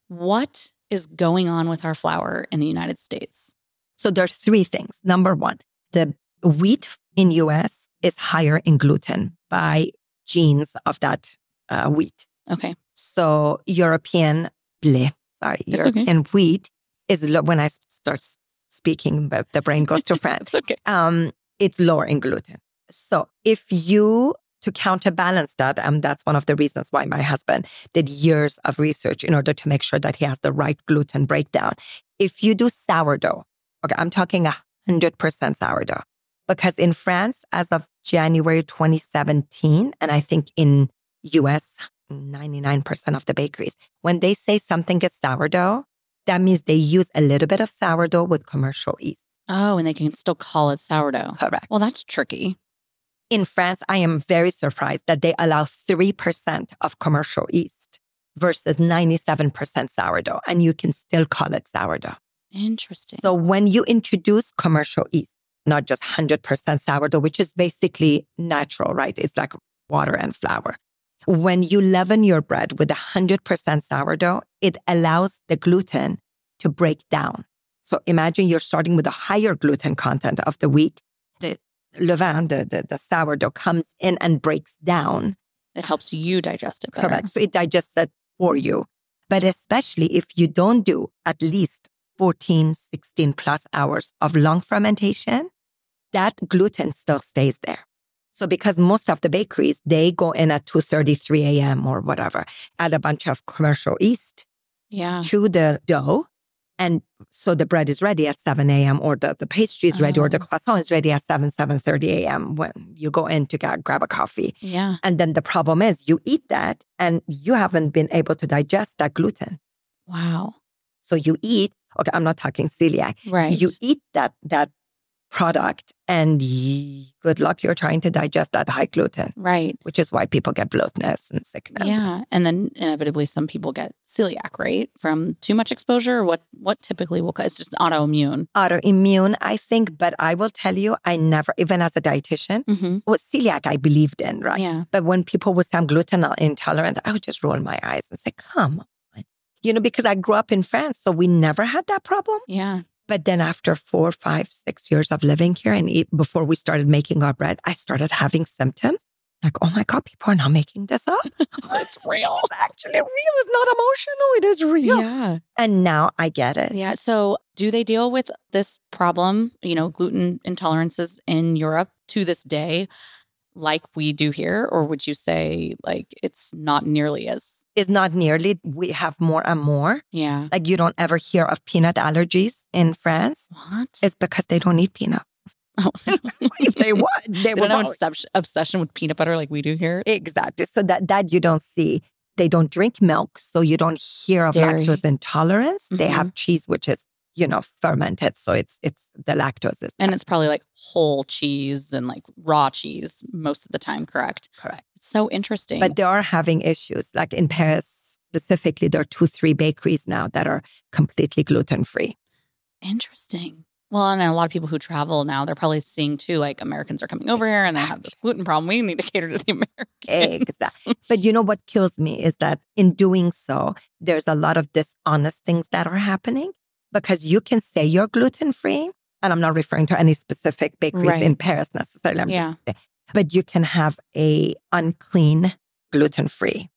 What is going on with our flour in the United States? So there's three things. Number one, the wheat in U S is higher in gluten by genes of that uh, wheat. Okay. So European, bleh, sorry, It's European okay. wheat is, lo- when I start speaking, but the brain goes to France. It's okay. Um, it's lower in gluten. So if you, to counterbalance that, and um, that's one of the reasons why my husband did years of research in order to make sure that he has the right gluten breakdown. If you do sourdough, okay, I'm talking one hundred percent sourdough, because in France, as of January twenty seventeen, and I think in U S, ninety-nine percent of the bakeries, when they say something is sourdough, that means they use a little bit of sourdough with commercial yeast. Oh, and they can still call it sourdough. Correct. Well, that's tricky. In France, I am very surprised that they allow three percent of commercial yeast versus ninety-seven percent sourdough, and you can still call it sourdough. Interesting. So when you introduce commercial yeast, not just one hundred percent sourdough, which is basically natural, right? It's like water and flour. When you leaven your bread with one hundred percent sourdough, it allows the gluten to break down. So imagine you're starting with a higher gluten content of the wheat. The levain, the, the, the sourdough, comes in and breaks down. It helps you digest it better. Correct. So it digests it for you. But especially if you don't do at least fourteen, sixteen plus hours of long fermentation, that gluten still stays there. So because most of the bakeries, they go in at two thirty, three a.m. or whatever, add a bunch of commercial yeast yeah. to the dough. And so the bread is ready at seven a.m. or the, the pastry is ready Oh. or the croissant is ready at seven, seven thirty a.m. when you go in to get, grab a coffee. Yeah. And then the problem is you eat that and you haven't been able to digest that gluten. Wow. So you eat, okay, I'm not talking celiac. Right. You eat that that product and ye, good luck you're trying to digest that high gluten, Right. which is why people get bloatness and sickness. Yeah. And then inevitably some people get celiac, right? From too much exposure or what what typically will cause? It's just autoimmune. Autoimmune, I think, but I will tell you, I never, even as a dietitian, Mm-hmm. well, celiac I believed in, right? Yeah. But when people would say I'm gluten intolerant, I would just roll my eyes and say, come on. You know, because I grew up in France, so we never had that problem. Yeah. But then after four, five, six years of living here and eat, before we started making our bread, I started having symptoms. Like, oh my God, people are not making this up. It's real. It's actually real. It's not emotional. It is real. Yeah. And now I get it. Yeah. So do they deal with this problem, you know, gluten intolerances in Europe to this day like we do here? Or would you say like it's not nearly as, It's not nearly, we have more and more. yeah. Like you don't ever hear of peanut allergies in France. What? It's because they don't eat peanut. Oh. If they would, they They would. don't have an always- obsession, obsession with peanut butter like we do here. Exactly. So that, that you don't see. They don't drink milk, so you don't hear of Dairy. lactose intolerance. They Mhm. have cheese, which is, you know, fermented. So it's it's the lactose is And it's probably like whole cheese and like raw cheese most of the time, correct? correct. It's so interesting. But they are having issues. Like in Paris specifically, there are two, three bakeries now that are completely gluten-free. Interesting. Well, and a lot of people who travel now, they're probably seeing too, like Americans are coming over here and they have this gluten problem. We need to cater to the Americans. Exactly. But you know what kills me is that in doing so, there's a lot of dishonest things that are happening because you can say you're gluten-free, and I'm not referring to any specific bakeries Right. in Paris necessarily. I'm Yeah. just, but you can have a unclean gluten-free.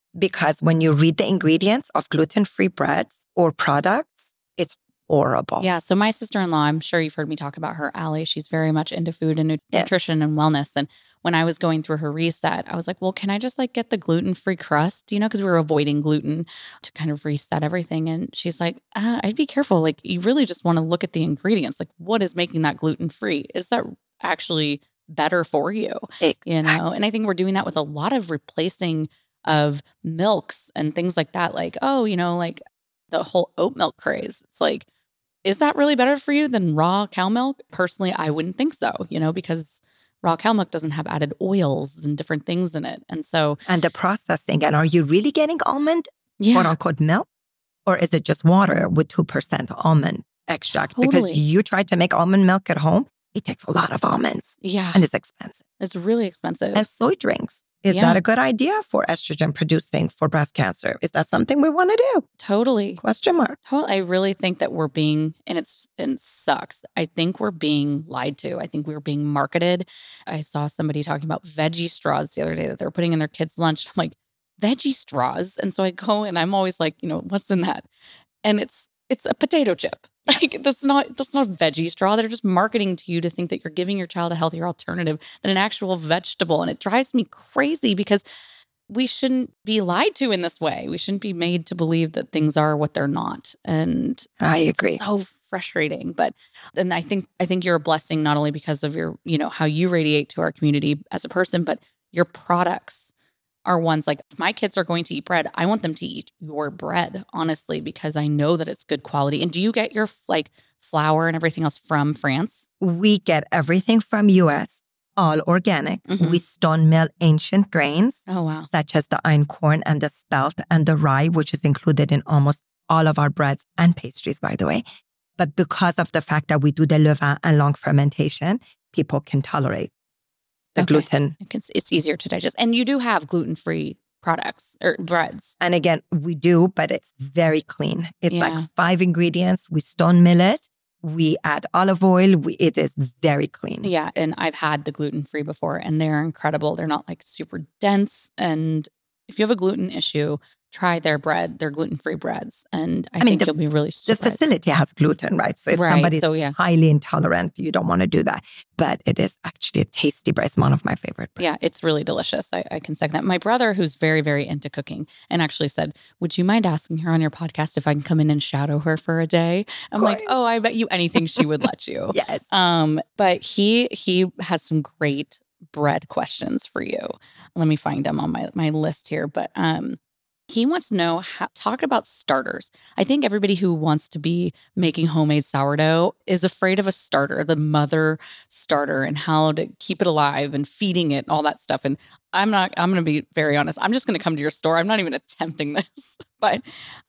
because when you read the ingredients of gluten-free breads or products, it's horrible. Yeah. So my sister-in-law, I'm sure you've heard me talk about her, Allie. She's very much into food and nu- Yeah. nutrition and wellness. And when I was going through her reset, I was like, well, can I just like get the gluten-free crust? You know, because we were avoiding gluten to kind of reset everything. And she's like, uh, I'd be careful. Like, you really just want to look at the ingredients. Like, what is making that gluten-free? Is that actually better for you? Exactly. You know, and I think we're doing that with a lot of replacing of milks and things like that. Like, oh, you know, like the whole oat milk craze. It's like, is that really better for you than raw cow milk? Personally, I wouldn't think so, you know, because raw cow milk doesn't have added oils and different things in it. And so, And the processing, and are you really getting almond, yeah, quote unquote, milk? Or is it just water with two percent almond extract? Totally. Because you try to make almond milk at home, it takes a lot of almonds yeah, and it's expensive. it's really expensive. And soy drinks. Is Yeah. that a good idea for estrogen producing for breast cancer? Is that something we want to do? Totally. Question mark. Totally. I really think that we're being, and it's, and it sucks. I think we're being lied to. I think we're being marketed. I saw somebody talking about veggie straws the other day that they're putting in their kids' lunch. I'm like, veggie straws? And so I go and I'm always like, you know, what's in that? And it's, it's a potato chip. Like, that's not, that's not a veggie straw. They're just marketing to you to think that you're giving your child a healthier alternative than an actual vegetable. And it drives me crazy because we shouldn't be lied to in this way. We shouldn't be made to believe that things are what they're not. And I agree. it's so frustrating. But then I think, I think you're a blessing, not only because of your, you know, how you radiate to our community as a person, but your products are ones like, if my kids are going to eat bread, I want them to eat your bread, honestly, because I know that it's good quality. And do you get your like flour and everything else from France? We get everything from U S, all organic. Mhm. We stone mill ancient grains, Oh, wow. such as the einkorn and the spelt and the rye, which is included in almost all of our breads and pastries, by the way. But because of the fact that we do the levain and long fermentation, people can tolerate the Okay. gluten. It's, it's easier to digest. And you do have gluten-free products or breads. And again, we do, but it's very clean. It's Yeah. like five ingredients. We stone mill it. We add olive oil. We, it is very clean. Yeah. And I've had the gluten-free before and they're incredible. They're not like super dense. And if you have a gluten issue, try their bread, their gluten-free breads. And I, I mean, think the- you'll be really The surprised. facility has gluten, right? So if Right. somebody's So, yeah. highly intolerant, you don't want to do that. But it is actually a tasty bread. It's one of my favorite breads. Yeah, it's really delicious. I, I can second that. My brother, who's very, very into cooking, and actually said, would you mind asking her on your podcast if I can come in and shadow her for a day? I'm like, Course. oh, I bet you anything she would let you. Yes. Um, but he he has some great bread questions for you. Let me find them on my, my list here. But um he wants to know how, talk about starters. I think everybody who wants to be making homemade sourdough is afraid of a starter, the mother starter, and how to keep it alive and feeding it, all that stuff. And I'm not, I'm going to be very honest. I'm just going to come to your store. I'm not even attempting this. But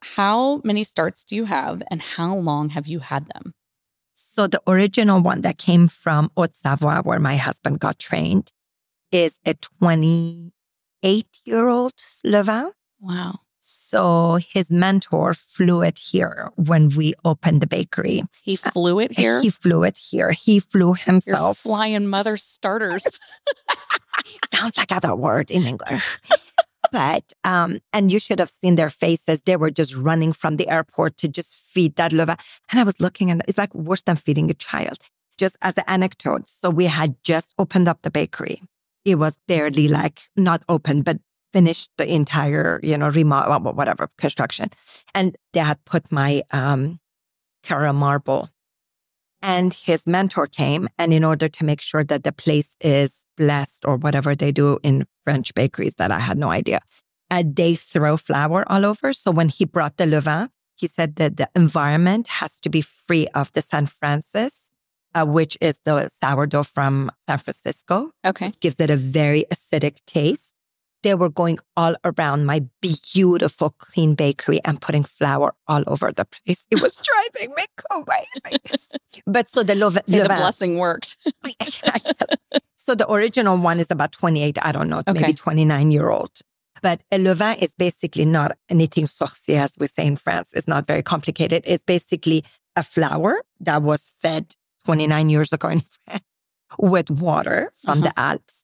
how many starts do you have and how long have you had them? So the original one that came from Haute-Savoie, where my husband got trained, is a twenty-eight-year-old levain. Wow. So his mentor flew it here when we opened the bakery. He flew it here? He flew it here. He flew You're himself. flying mother starters. Sounds like other word in English. But, um, and you should have seen their faces. They were just running from the airport to just feed that levain. And I was looking and it's like worse than feeding a child. Just as an anecdote. So we had just opened up the bakery. It was barely like not open, but finished the entire, you know, remodel, whatever, construction. And they had put my um, Carrara marble. And his mentor came. And in order to make sure that the place is blessed or whatever they do in French bakeries that I had no idea, uh, they throw flour all over. So when he brought the levain, he said that the environment has to be free of the San Francis, uh, which is the sourdough from San Francisco. Okay. Gives it a very acidic taste. They were going all around my beautiful, clean bakery and putting flour all over the place. It was driving me crazy. But so the levain, The blessing worked. yes. So the original one is about twenty-eight, I don't know, Okay. maybe twenty-nine year old. But a levain is basically not anything sorcier, as we say in France. It's not very complicated. It's basically a flour that was fed twenty-nine years ago in France with water from Uh-huh. the Alps.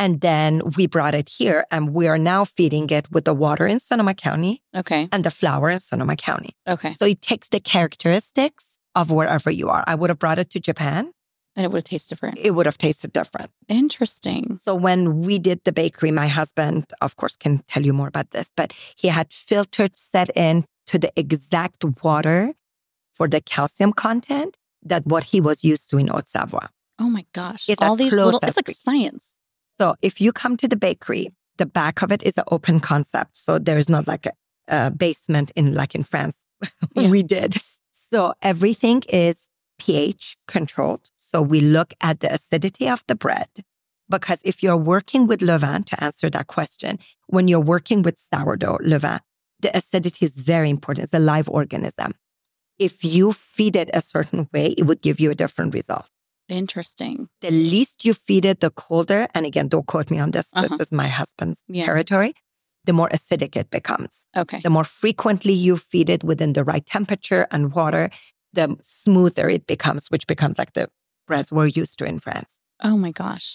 And then we brought it here and we are now feeding it with the water in Sonoma County Okay. and the flour in Sonoma County. Okay. So it takes the characteristics of wherever you are. I would have brought it to Japan. And it would taste different. It would have tasted different. Interesting. So when we did the bakery, my husband, of course, can tell you more about this, but he had filtered set in to the exact water for the calcium content that what he was used to in Haute Savoie. Oh my gosh. It's All as these close little, as it's like we- science. So if you come to the bakery, the back of it is an open concept. So there is not like a, a basement in like in France Yeah. we did. So everything is pH controlled. So we look at the acidity of the bread. Because if you're working with levain, to answer that question, when you're working with sourdough levain, the acidity is very important. It's a live organism. If you feed it a certain way, it would give you a different result. Interesting. The least you feed it, the colder, and again, don't quote me on this, Uh-huh. this is my husband's Yeah. territory, the more acidic it becomes. Okay. The more frequently you feed it within the right temperature and water, the smoother it becomes, which becomes like the breads we're used to in France. Oh my gosh.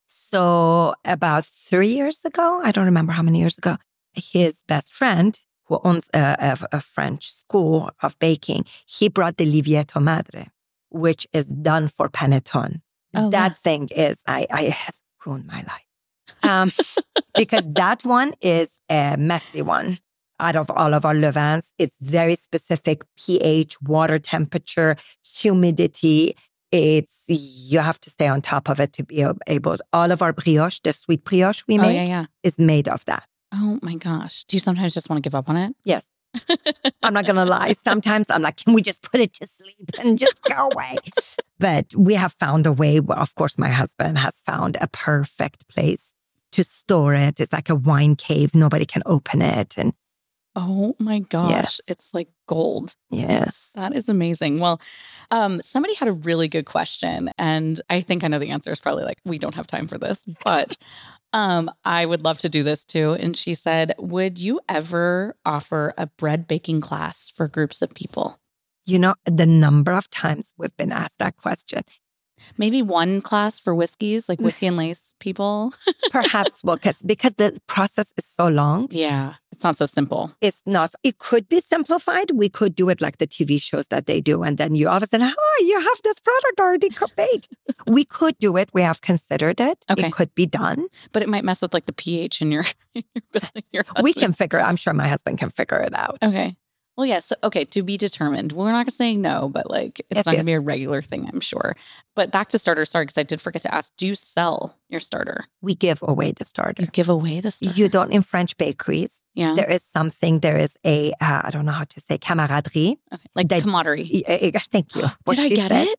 So about three years ago, I don't remember how many years ago, his best friend, who owns a, a, a French school of baking, he brought the Livieto Madre, which is done for panettone. Oh, that wow. thing is, I, I it has ruined my life. Um, because that one is a messy one. Out of all of our levains, it's very specific pH, water temperature, humidity. It's, you have to stay on top of it to be able, all of our brioche, the sweet brioche we Oh, make yeah, yeah. is made of that. Oh my gosh. Do you sometimes just want to give up on it? Yes. I'm not going to lie. Sometimes I'm like, can we just put it to sleep and just go away? But we have found a way. Well, of course, my husband has found a perfect place to store it. It's like a wine cave. Nobody can open it. And Oh my gosh. Yes. It's like gold. yes. That is amazing. Well, um, somebody had a really good question, and I think I know the answer is probably like, we don't have time for this, but um, I would love to do this too. And she said, would you ever offer a bread baking class for groups of people? You know, the number of times we've been asked that question. Maybe one class for whiskeys, like whiskey and lace people. Perhaps, well, because because the process is so long, Yeah, it's not so simple. it's not, it could be simplified. We could do it like the T V shows that they do. And then you all of a sudden, oh, you have this product already baked. We could do it. We have considered it. Okay. It could be done. But it might mess with like the pH in your, in your building. Your We husband. can figure, I'm sure my husband can figure it out. Okay. Well, yes. Yeah, so, okay. To be determined. We're not saying no, but like it's Yes, not going yes. to be a regular thing, I'm sure. But back to starter. Sorry, because I did forget to ask. Do you sell your starter? We give away the starter. You give away the starter? You don't in French bakeries. Yeah. There is something, there is a, uh, I don't know how to say, camaraderie. Okay. Like they- camaraderie. Eh, eh, Thank you. What Did I she get said. it?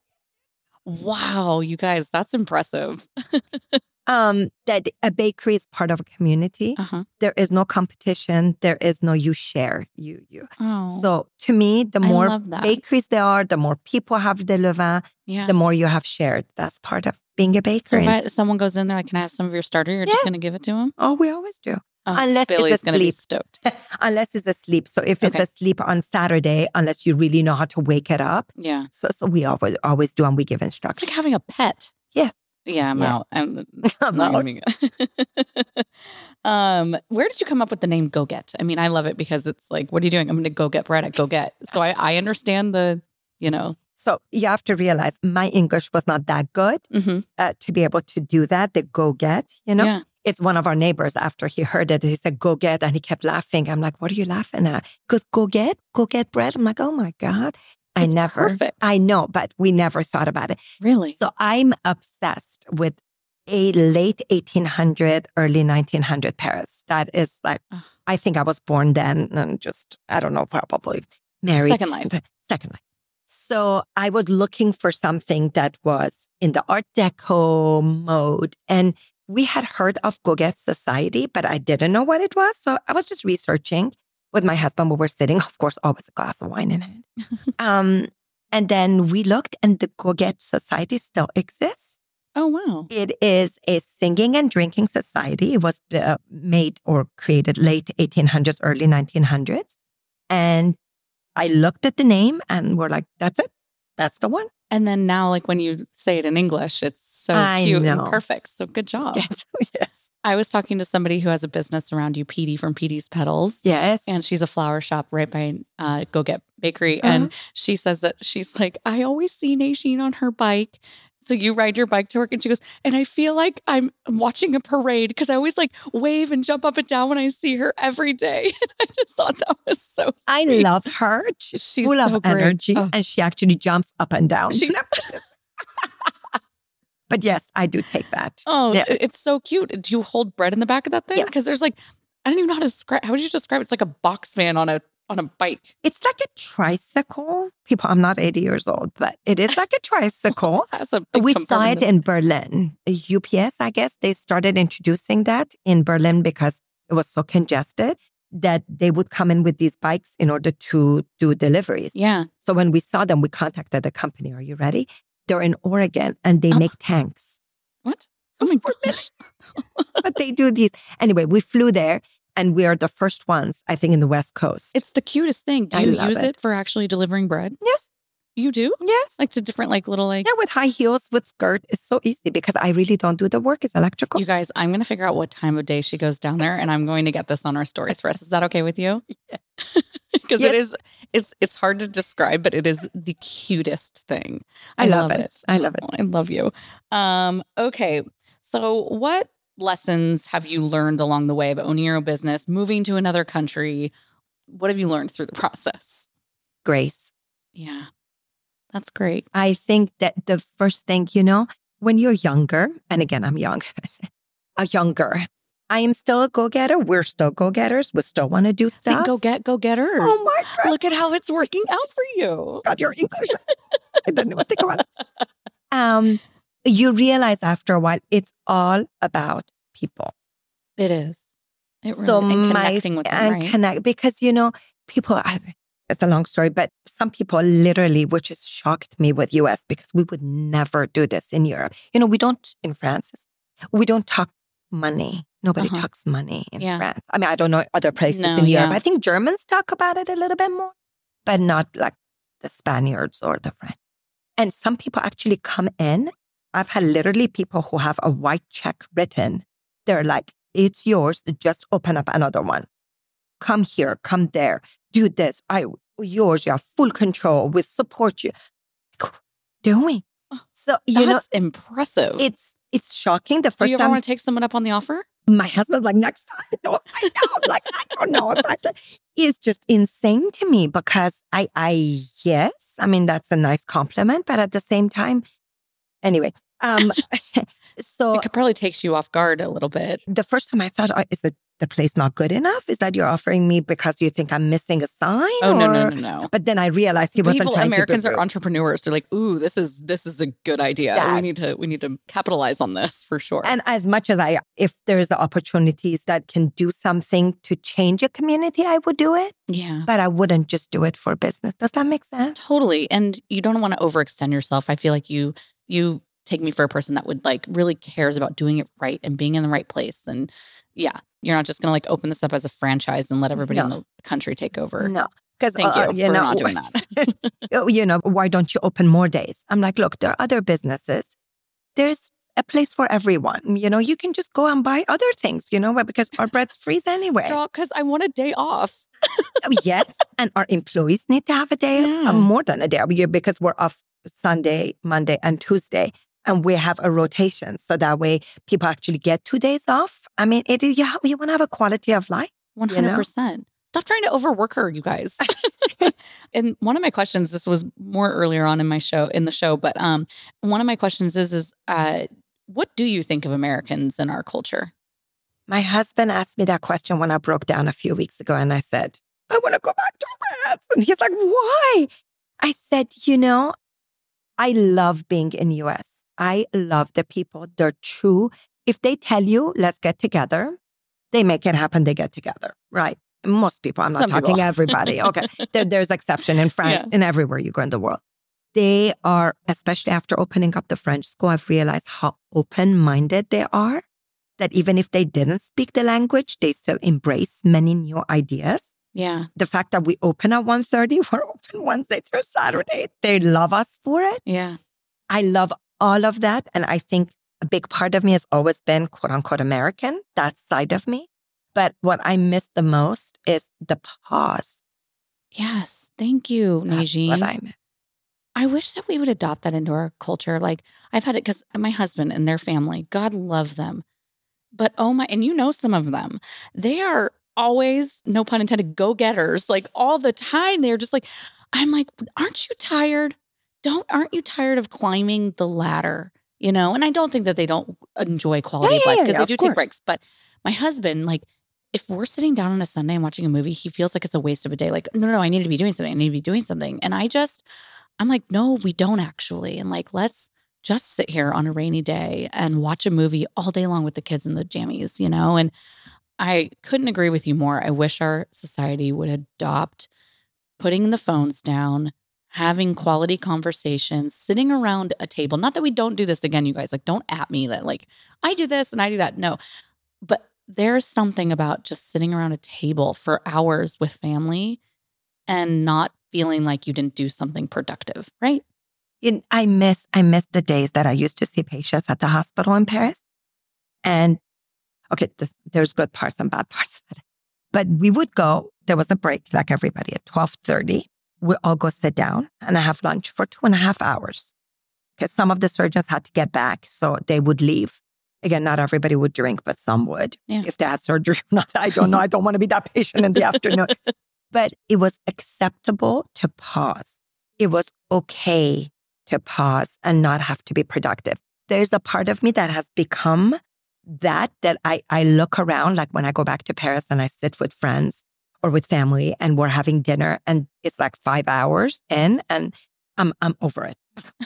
Wow, you guys, that's impressive. Um, that a bakery is part of a community. Uh-huh. There is no competition. There is no you share. You, you. Oh, So to me, the I more love that. bakeries there are, the more people have the levain, yeah. the more you have shared. That's part of being a baker. So if, I, if someone goes in there, like, can I have some of your starter? You're just Yeah. going to give it to him? oh, we always do. Oh, Unless Billy's it's going to be asleep. stoked. Unless it's asleep. So if it's Okay. asleep on Saturday, unless you really know how to wake it up. Yeah. So, so we always always do, and we give It's instructions. like having a pet. Yeah. Yeah, I'm Yeah. out. I'm, it's I'm not gonna out. be good. um, where did you come up with the name Go Get? I mean, I love it because it's like, what are you doing? I'm going to go get bread at Go Get. So I, I understand the, you know. So you have to realize my English was not that good Mhm. uh, to be able to do that. The go get, you know. Yeah. It's one of our neighbors. After he heard it, he said, go get. And he kept laughing. I'm like, what are you laughing at? He goes, go get, go get bread. I'm like, oh my God. I It's never, perfect. I know, but we never thought about it. Really? So I'm obsessed with a late eighteen hundred, early nineteen hundred Paris. That is like, Ugh. I think I was born then and just, I don't know, probably married. Second life. Second life. So I was looking for something that was in the Art Deco mode. And we had heard of Goguet Society, but I didn't know what it was. So I was just researching with my husband. We were sitting, of course, always a glass of wine in hand. um, and then we looked, and the Goguet Society still exists. Oh, wow. It is a singing and drinking society. It was uh, made or created late eighteen hundreds, early nineteen hundreds. And I looked at the name and we're like, that's it. That's the one. And then now, like when you say it in English, it's so I cute know. and perfect. So good job. Yes. yes. I was talking to somebody who has a business around you, Petey from Petey's Petals. Yes. And she's a flower shop right by uh, Go Get Bakery. Uh-huh. And she says that she's like, I always see Najin on her bike. So you ride your bike to work, and she goes, and I feel like I'm watching a parade because I always like wave and jump up and down when I see her every day. And I just thought that was so sweet. I love her. She's, She's full so of great. energy, Oh. and she actually jumps up and down. She- But yes, I do take that. Oh, Yes. it- it's so cute. Do you hold bread in the back of that thing? Yes. Because there's like, I don't even know how to describe. How would you describe it? It's like a box van on a on a bike. It's like a tricycle. People, I'm not eighty years old, but it is like a tricycle. That's a big We saw compartment it in Berlin. U P S, I guess, they started introducing that in Berlin because it was so congested that they would come in with these bikes in order to do deliveries. Yeah. So when we saw them, we contacted the company. Are you ready? They're in Oregon and they Oh. make tanks. What? Oh my For gosh. But they do these. Anyway, we flew there and we are the first ones, I think, in the West Coast. It's the cutest thing. Do I you love use it. it for actually delivering bread? yes, You do? yes. Like to different, like little, like, Yeah, with high heels, with skirt, it's so easy because I really don't do the work. It's electrical. you guys, I'm going to figure out what time of day she goes down there, and I'm going to get this on our stories for us. Is that okay with you? Yeah. Because Yes. it is, it's it's hard to describe, but it is the cutest thing. I love it. I love it. Oh, I love you. Um, okay. So what lessons have you learned along the way of owning your own business, moving to another country? What have you learned through the process? Grace. Yeah. That's great. I think that the first thing, you know, when you're younger, and again, I'm young, a younger, I am still a go-getter. We're still go-getters. We still want to do See, stuff. go get, go getters. Oh my God. Look at how it's working out for you. God, your English. I don't even think about it. Um, you realize after a while, it's all about people. It is. It really, so and my connecting with them, and right? connect because you know people. I- It's a long story, but some people literally, which has shocked me with U S because we would never do this in Europe. You know, we don't in France. We don't talk money. Nobody Uh-huh. talks money in Yeah. France. I mean, I don't know other places No, in Europe. yeah. I think Germans talk about it a little bit more, but not like the Spaniards or the French. And some people actually come in. I've had literally people who have a white check written. They're like, it's yours. Just open up another one. Come here, come there, do this. I yours, you have full control. We support you. Like, what are you doing? So you That's know, impressive. it's it's shocking. The Do first you ever time want to take someone up on the offer? my husband's like, next time, don't find out. Like, I don't know if I can. It's just insane to me because I, I, yes, I mean, that's a nice compliment, but at the same time, anyway, um, so It could probably takes you off guard a little bit. the first time I thought, oh, is the, the place not good enough? Is that you're offering me because you think I'm missing a sign? Oh, no, no, or- no, no. But then I realized he wasn't People, trying Americans to be are rude. entrepreneurs. They're like, ooh, this is this is a good idea. Yeah. We need to we need to capitalize on this for sure. And as much as I, if there's the opportunities that can do something to change a community, I would do it. yeah. But I wouldn't just do it for business. Does that make sense? Totally. And you don't want to overextend yourself. I feel like you you take me for a person that would like really cares about doing it right and being in the right place. And yeah, you're not just going to like open this up as a franchise and let everybody in No. the country take over. No. Because Thank you, you for know, not doing that. you know, why don't you open more days? I'm like, look, there are other businesses. There's a place for everyone. You know, you can just go and buy other things, you know, because our bread's freeze anyway. Because I want a day off. Oh, yes. And our employees need to have a day, Yeah. uh, more than a day a year because we're off Sunday, Monday, and Tuesday. And we have a rotation. So that way people actually get two days off. I mean, it is, you, ha- you want to have a quality of life. one hundred percent. Stop trying to overwork her, you guys. And one of my questions, this was more earlier on in my show, in the show, but um, one of my questions is, is uh, what do you think of Americans and our culture? My husband asked me that question when I broke down a few weeks ago. And I said, I want to go back to France. And he's like, why? I said, you know, I love being in U S. I love the people. They're true. If they tell you, let's get together, they make it happen. They get together, right? Most people, I'm not Some talking people. everybody. Okay. There, there's exception in France Yeah. and everywhere you go in the world. They are, especially after opening up the French school, I've realized how open-minded they are, that even if they didn't speak the language, they still embrace many new ideas. Yeah. The fact that we open at one thirty, we're open Wednesday through Saturday. They love us for it. Yeah. I love all of that. And I think a big part of me has always been quote unquote American, that side of me. But what I miss the most is the pause. Yes. Thank you, That's Najin. what I miss. I wish that we would adopt that into our culture. Like I've had it because my husband and their family, God love them. But oh my, and you know some of them, they are always, no pun intended, go-getters. Like all the time. They're just like, I'm like, aren't you tired? Don't, aren't you tired of climbing the ladder? You know, and I don't think that they don't enjoy quality Yeah, of life yeah, because yeah, they of do course. take breaks. But my husband, like, if we're sitting down on a Sunday and watching a movie, he feels like it's a waste of a day. Like, no, no, I need to be doing something. I need to be doing something. And I just, I'm like, no, we don't actually. And like, let's just sit here on a rainy day and watch a movie all day long with the kids and the jammies, you know? And I couldn't agree with you more. I wish our society would adopt putting the phones down, having quality conversations, sitting around a table. Not that we don't do this again, you guys. Like, don't at me that like, I do this and I do that. No. But there's something about just sitting around a table for hours with family and not feeling like you didn't do something productive, right? You- I miss I miss the days that I used to see patients at the hospital in Paris. And okay, th- there's good parts and bad parts of it. But we would go, there was a break like everybody at twelve thirty. We all go sit down and I have lunch for two and a half hours. Because some of the surgeons had to get back, so they would leave. Again, not everybody would drink, but some would. Yeah. If they had surgery or not, I don't know. I don't want to be that patient in the afternoon. But it was acceptable to pause. It was okay to pause and not have to be productive. There's a part of me that has become that, that I, I look around, like when I go back to Paris and I sit with friends or with family and we're having dinner and it's like five hours in and I'm, I'm over it.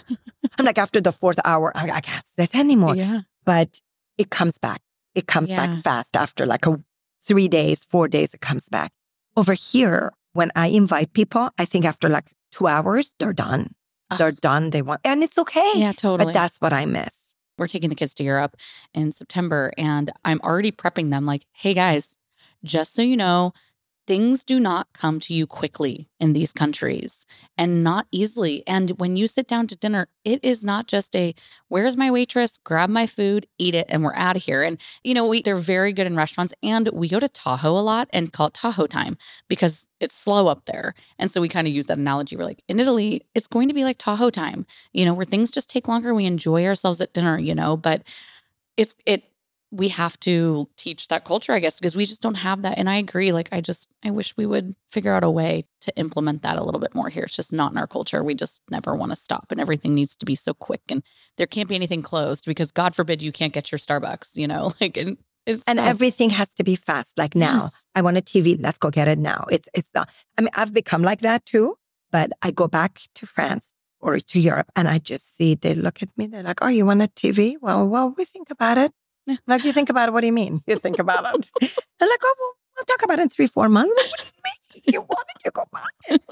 I'm like, after the fourth hour, I, I can't sit anymore. Yeah. But it comes back. It comes Yeah. back fast after like a three days, four days, it comes back. Over here, when I invite people, I think after like two hours, they're done. Ugh. They're done. They want, and it's okay. Yeah, totally. But that's what I miss. We're taking the kids to Europe in September and I'm already prepping them like, hey guys, just so you know, things do not come to you quickly in these countries and not easily. And when you sit down to dinner, it is not just a, where's my waitress, grab my food, eat it, and we're out of here. And, you know, we they're very good in restaurants and we go to Tahoe a lot and call it Tahoe time because it's slow up there. And so we kind of use that analogy. We're like, in Italy, it's going to be like Tahoe time, you know, where things just take longer. We enjoy ourselves at dinner, you know, but it's, it, we have to teach that culture, I guess, because we just don't have that. And I agree. Like, I just, I wish we would figure out a way to implement that a little bit more here. It's just not in our culture. We just never want to stop and everything needs to be so quick and there can't be anything closed because God forbid you can't get your Starbucks, you know, like, and it's And so, everything has to be fast. Like now, Yes. I want a T V. Let's go get it now. It's, it's not, I mean, I've become like that too, but I go back to France or to Europe and I just see, they look at me. They're like, oh, you want a T V? Well, well, we think about it. Yeah. Like, you think about it, what do you mean? You think about it. They're like, oh, well, we'll talk about it in three, four months. What do you mean? You want it, you go buy it.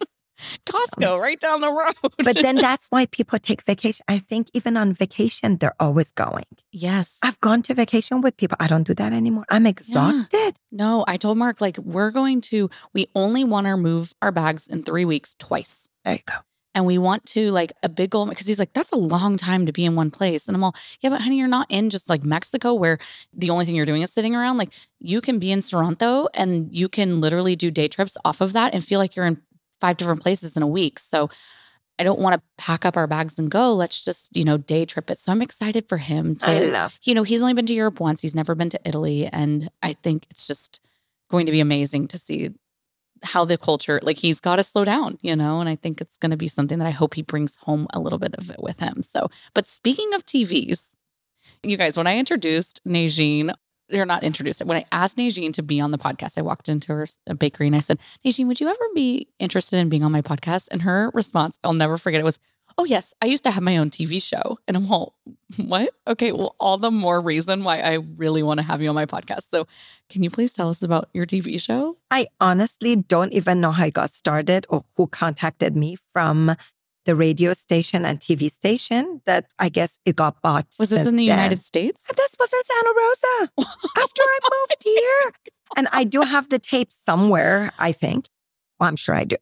Costco right down the road. But then that's why people take vacation. I think even on vacation, they're always going. yes. I've gone to vacation with people. I don't do that anymore. I'm exhausted. No, I told Mark, like, we're going to, we only want to move our bags in three weeks twice. There you go. And we want to like a big goal because he's like, that's a long time to be in one place. And I'm all, yeah, but honey, you're not in just like Mexico where the only thing you're doing is sitting around. Like you can be in Toronto and you can literally do day trips off of that and feel like you're in five different places in a week. So I don't want to pack up our bags and go. Let's just, you know, day trip it. So I'm excited for him to, I love. you know, he's only been to Europe once. He's never been to Italy. And I think it's just going to be amazing to see how the culture, like he's got to slow down, you know, and I think it's going to be something that I hope he brings home a little bit of it with him. So, but speaking of T Vs, you guys, when I introduced Najin, or not introduced it, when I asked Najin to be on the podcast, I walked into her a bakery and I said, Najin, would you ever be interested in being on my podcast? And her response, I'll never forget, it was, oh yes, I used to have my own T V show. And I'm all, what? Okay, well, all the more reason why I really want to have you on my podcast. So can you please tell us about your T V show? I honestly don't even know how I got started or who contacted me from the radio station and T V station that I guess it got bought. Was this in the then. United States? This was in Santa Rosa after I moved here. And I do have the tape somewhere, I think. Well, I'm sure I do.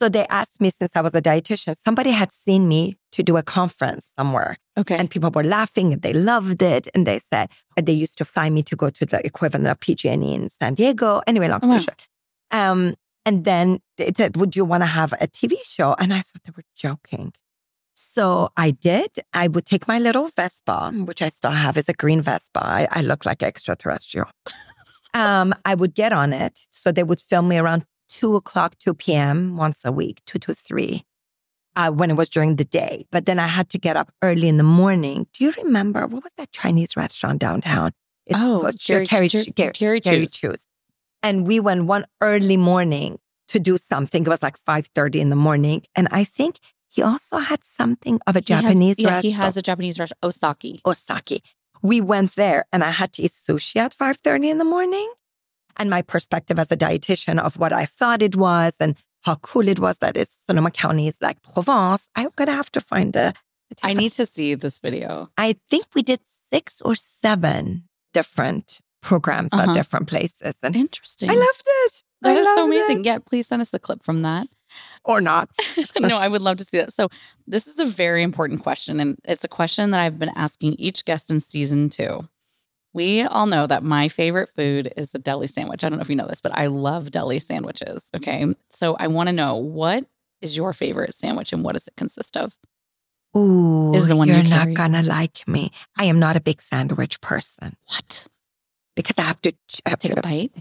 So they asked me, since I was a dietitian, somebody had seen me to do a conference somewhere. Okay. And people were laughing and they loved it. And they said, and they used to fly me to go to the equivalent of P G and E in San Diego. Anyway, long story wow. short. Um, and then they said, would you want to have a T V show? And I thought they were joking. So I did. I would take my little Vespa, which I still have, is a green Vespa. I, I look like extraterrestrial. um, I would get on it. So they would film me around two o'clock, two p.m. once a week, two to three, uh, when it was during the day. But then I had to get up early in the morning. Do you remember, what was that Chinese restaurant downtown? It's oh, called Jerry, Terry, Jerry, Jerry, Jerry, Jerry Chews. Chews. And we went one early morning to do something. It was like five thirty in the morning. And I think he also had something of a He Japanese has, yeah, restaurant. he has a Japanese restaurant, Osaki. Osaki. We went there and I had to eat sushi at five thirty in the morning. And my perspective as a dietitian of what I thought it was and how cool it was that it's Sonoma County is like Provence. I'm going to have to find a... I need to see this video. I think we did six or seven different programs Uh-huh. at different places. And Interesting. I loved it. That I is so loved amazing. it. Yeah, please send us a clip from that. Or not. No, I would love to see that. So this is a very important question. And it's a question that I've been asking each guest in season two. We all know that my favorite food is a deli sandwich. I don't know if you know this, but I love deli sandwiches. Okay. So I want to know, what is your favorite sandwich and what does it consist of? Ooh, Is the one you you're not carry. gonna like me. I am not a big sandwich person What? because I have to I have Take to, a bite?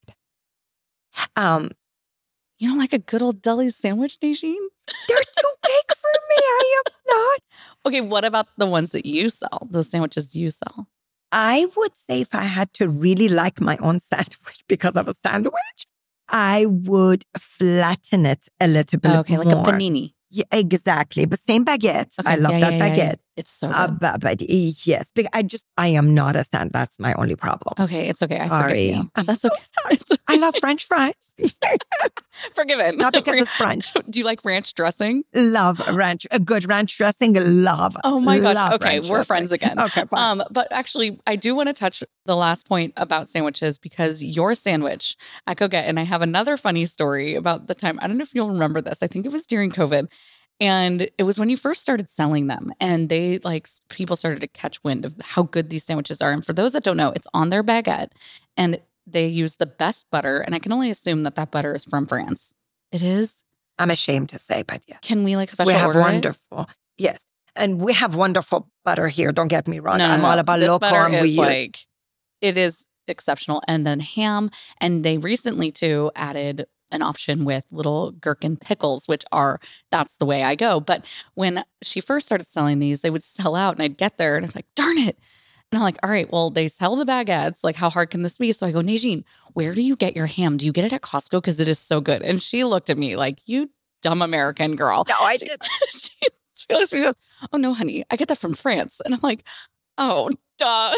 Um, You don't like a good old deli sandwich, Najeen? they're too big for me. I am not. Okay, what about the ones that you sell? The sandwiches you sell? I would say if I had to really like my own sandwich because of a sandwich, I would flatten it a little bit Okay, like more. a panini. Yeah, exactly. But same baguette. Okay, I love yeah, that yeah, yeah, baguette. yeah. It's so good. Uh, but, but yes, because I just, I am not a sand. That's my only problem. Okay, it's okay. I Sorry. forgive you. I'm That's so okay. sorry. It's okay. I love French fries. Forgiven. Not because it's French. Do you like ranch dressing? Love ranch. A good ranch dressing. Love. Oh my gosh. Love Okay, ranch we're dressing. friends again. Okay, fine. Um, but actually, I do want to touch the last point about sandwiches because your sandwich at Go Get, and I have another funny story about the time. I don't know if you'll remember this. I think it was during COVID. And it was when you first started selling them and they like people started to catch wind of how good these sandwiches are. And for those that don't know, it's on their baguette and they use the best butter. And I can only assume that that butter is from France. It is. I'm ashamed to say, but yeah. Can we like special We have order it? wonderful. Yes. And we have wonderful butter here. Don't get me wrong. No, no, I'm no. all about This local butter and we is use. like, it is exceptional. And then ham. And they recently too added an option with little gherkin pickles, which are, that's the way I go. But when she first started selling these, they would sell out and I'd get there and I'm like, darn it. And I'm like, all right, well, they sell the baguettes. Like, how hard can this be? So I go, Najeen, where do you get your ham? Do you get it at Costco? Because it is so good. And she looked at me like, you dumb American girl. No, I she, did. she, she looks at me and goes, oh, no, honey, I get that from France. And I'm like, oh, duh.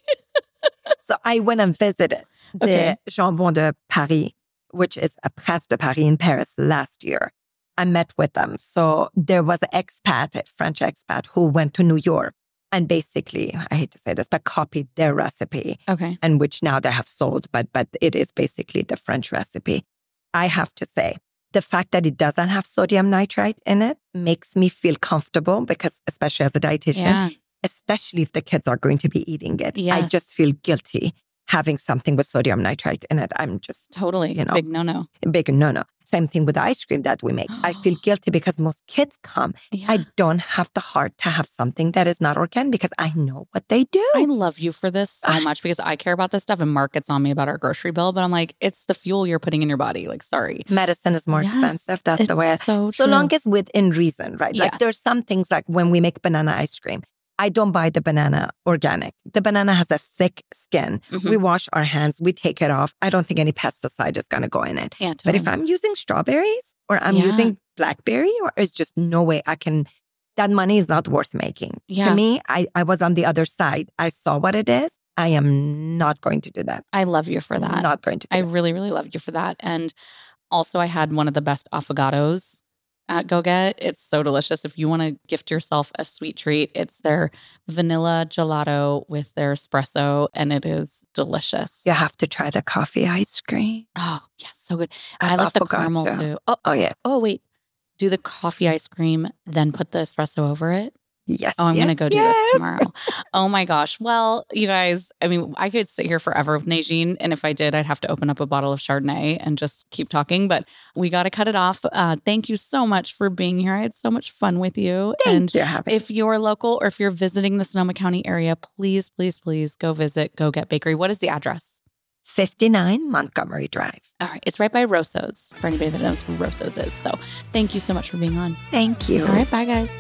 So I went and visited the Okay. Jambon de Paris, which is a Place de Paris in Paris last year. I met with them. So there was an expat, a French expat, who went to New York and basically, I hate to say this, but copied their recipe, Okay. and which now they have sold, but but it is basically the French recipe. I have to say, the fact that it doesn't have sodium nitrite in it makes me feel comfortable because, especially as a dietitian, Yeah. especially if the kids are going to be eating it, I Yes. just feel guilty having something with sodium nitrite in it. I'm just Totally. You know. Big no-no. a big no-no. Same thing with the ice cream that we make. I feel guilty because most kids come. Yeah. I don't have the heart to have something that is not organic because I know what they do. I love you for this so much because I care about this stuff and Mark gets on me about our grocery bill, but I'm like, it's the fuel you're putting in your body. Like, sorry. Medicine is more Yes, expensive. That's the it's way. I, so so true. long as within reason, right? Like Yes. there's some things like when we make banana ice cream, I don't buy the banana organic. The banana has a thick skin. Mhm. We wash our hands. We take it off. I don't think any pesticide is going to go in it. Yeah, But if totally. I'm using strawberries or I'm Yeah. using blackberry, or it's just no way I can, that money is not worth making. Yeah. To me, I, I was on the other side. I saw what it is. I am not going to do that. I love you for that. Not going to do I that. really, really love you for that. And also, I had one of the best affogatos at Go Get. It's so delicious. If you want to gift yourself a sweet treat, it's their vanilla gelato with their espresso, and it is delicious. You have to try the coffee ice cream. Oh, yes, so good. As I like the affogato. caramel too. Oh, Oh, yeah. oh, wait. do the coffee ice cream, then put the espresso over it? Yes. Oh, I'm yes, going to go do yes. this tomorrow. Oh my gosh. Well, you guys, I mean, I could sit here forever with Najine. And if I did, I'd have to open up a bottle of Chardonnay and just keep talking. But we got to cut it off. Uh, thank you so much for being here. I had so much fun with you. Thank and you. Having if you're local or if you're visiting the Sonoma County area, please, please, please go visit Go Get Bakery. What is the address? fifty-nine Montgomery Drive. All right. It's right by Rosso's for anybody that knows who Rosso's is. So thank you so much for being on. Thank you. All right. Bye, guys.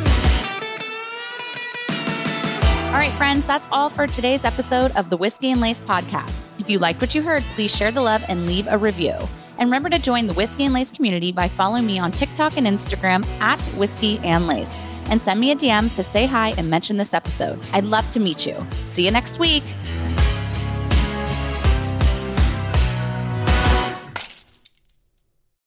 All right, friends, that's all for today's episode of the Whiskey and Lace podcast. If you liked what you heard, please share the love and leave a review. And remember to join the Whiskey and Lace community by following me on TikTok and Instagram at Whiskey and Lace. And send me a D M to say hi and mention this episode. I'd love to meet you. See you next week.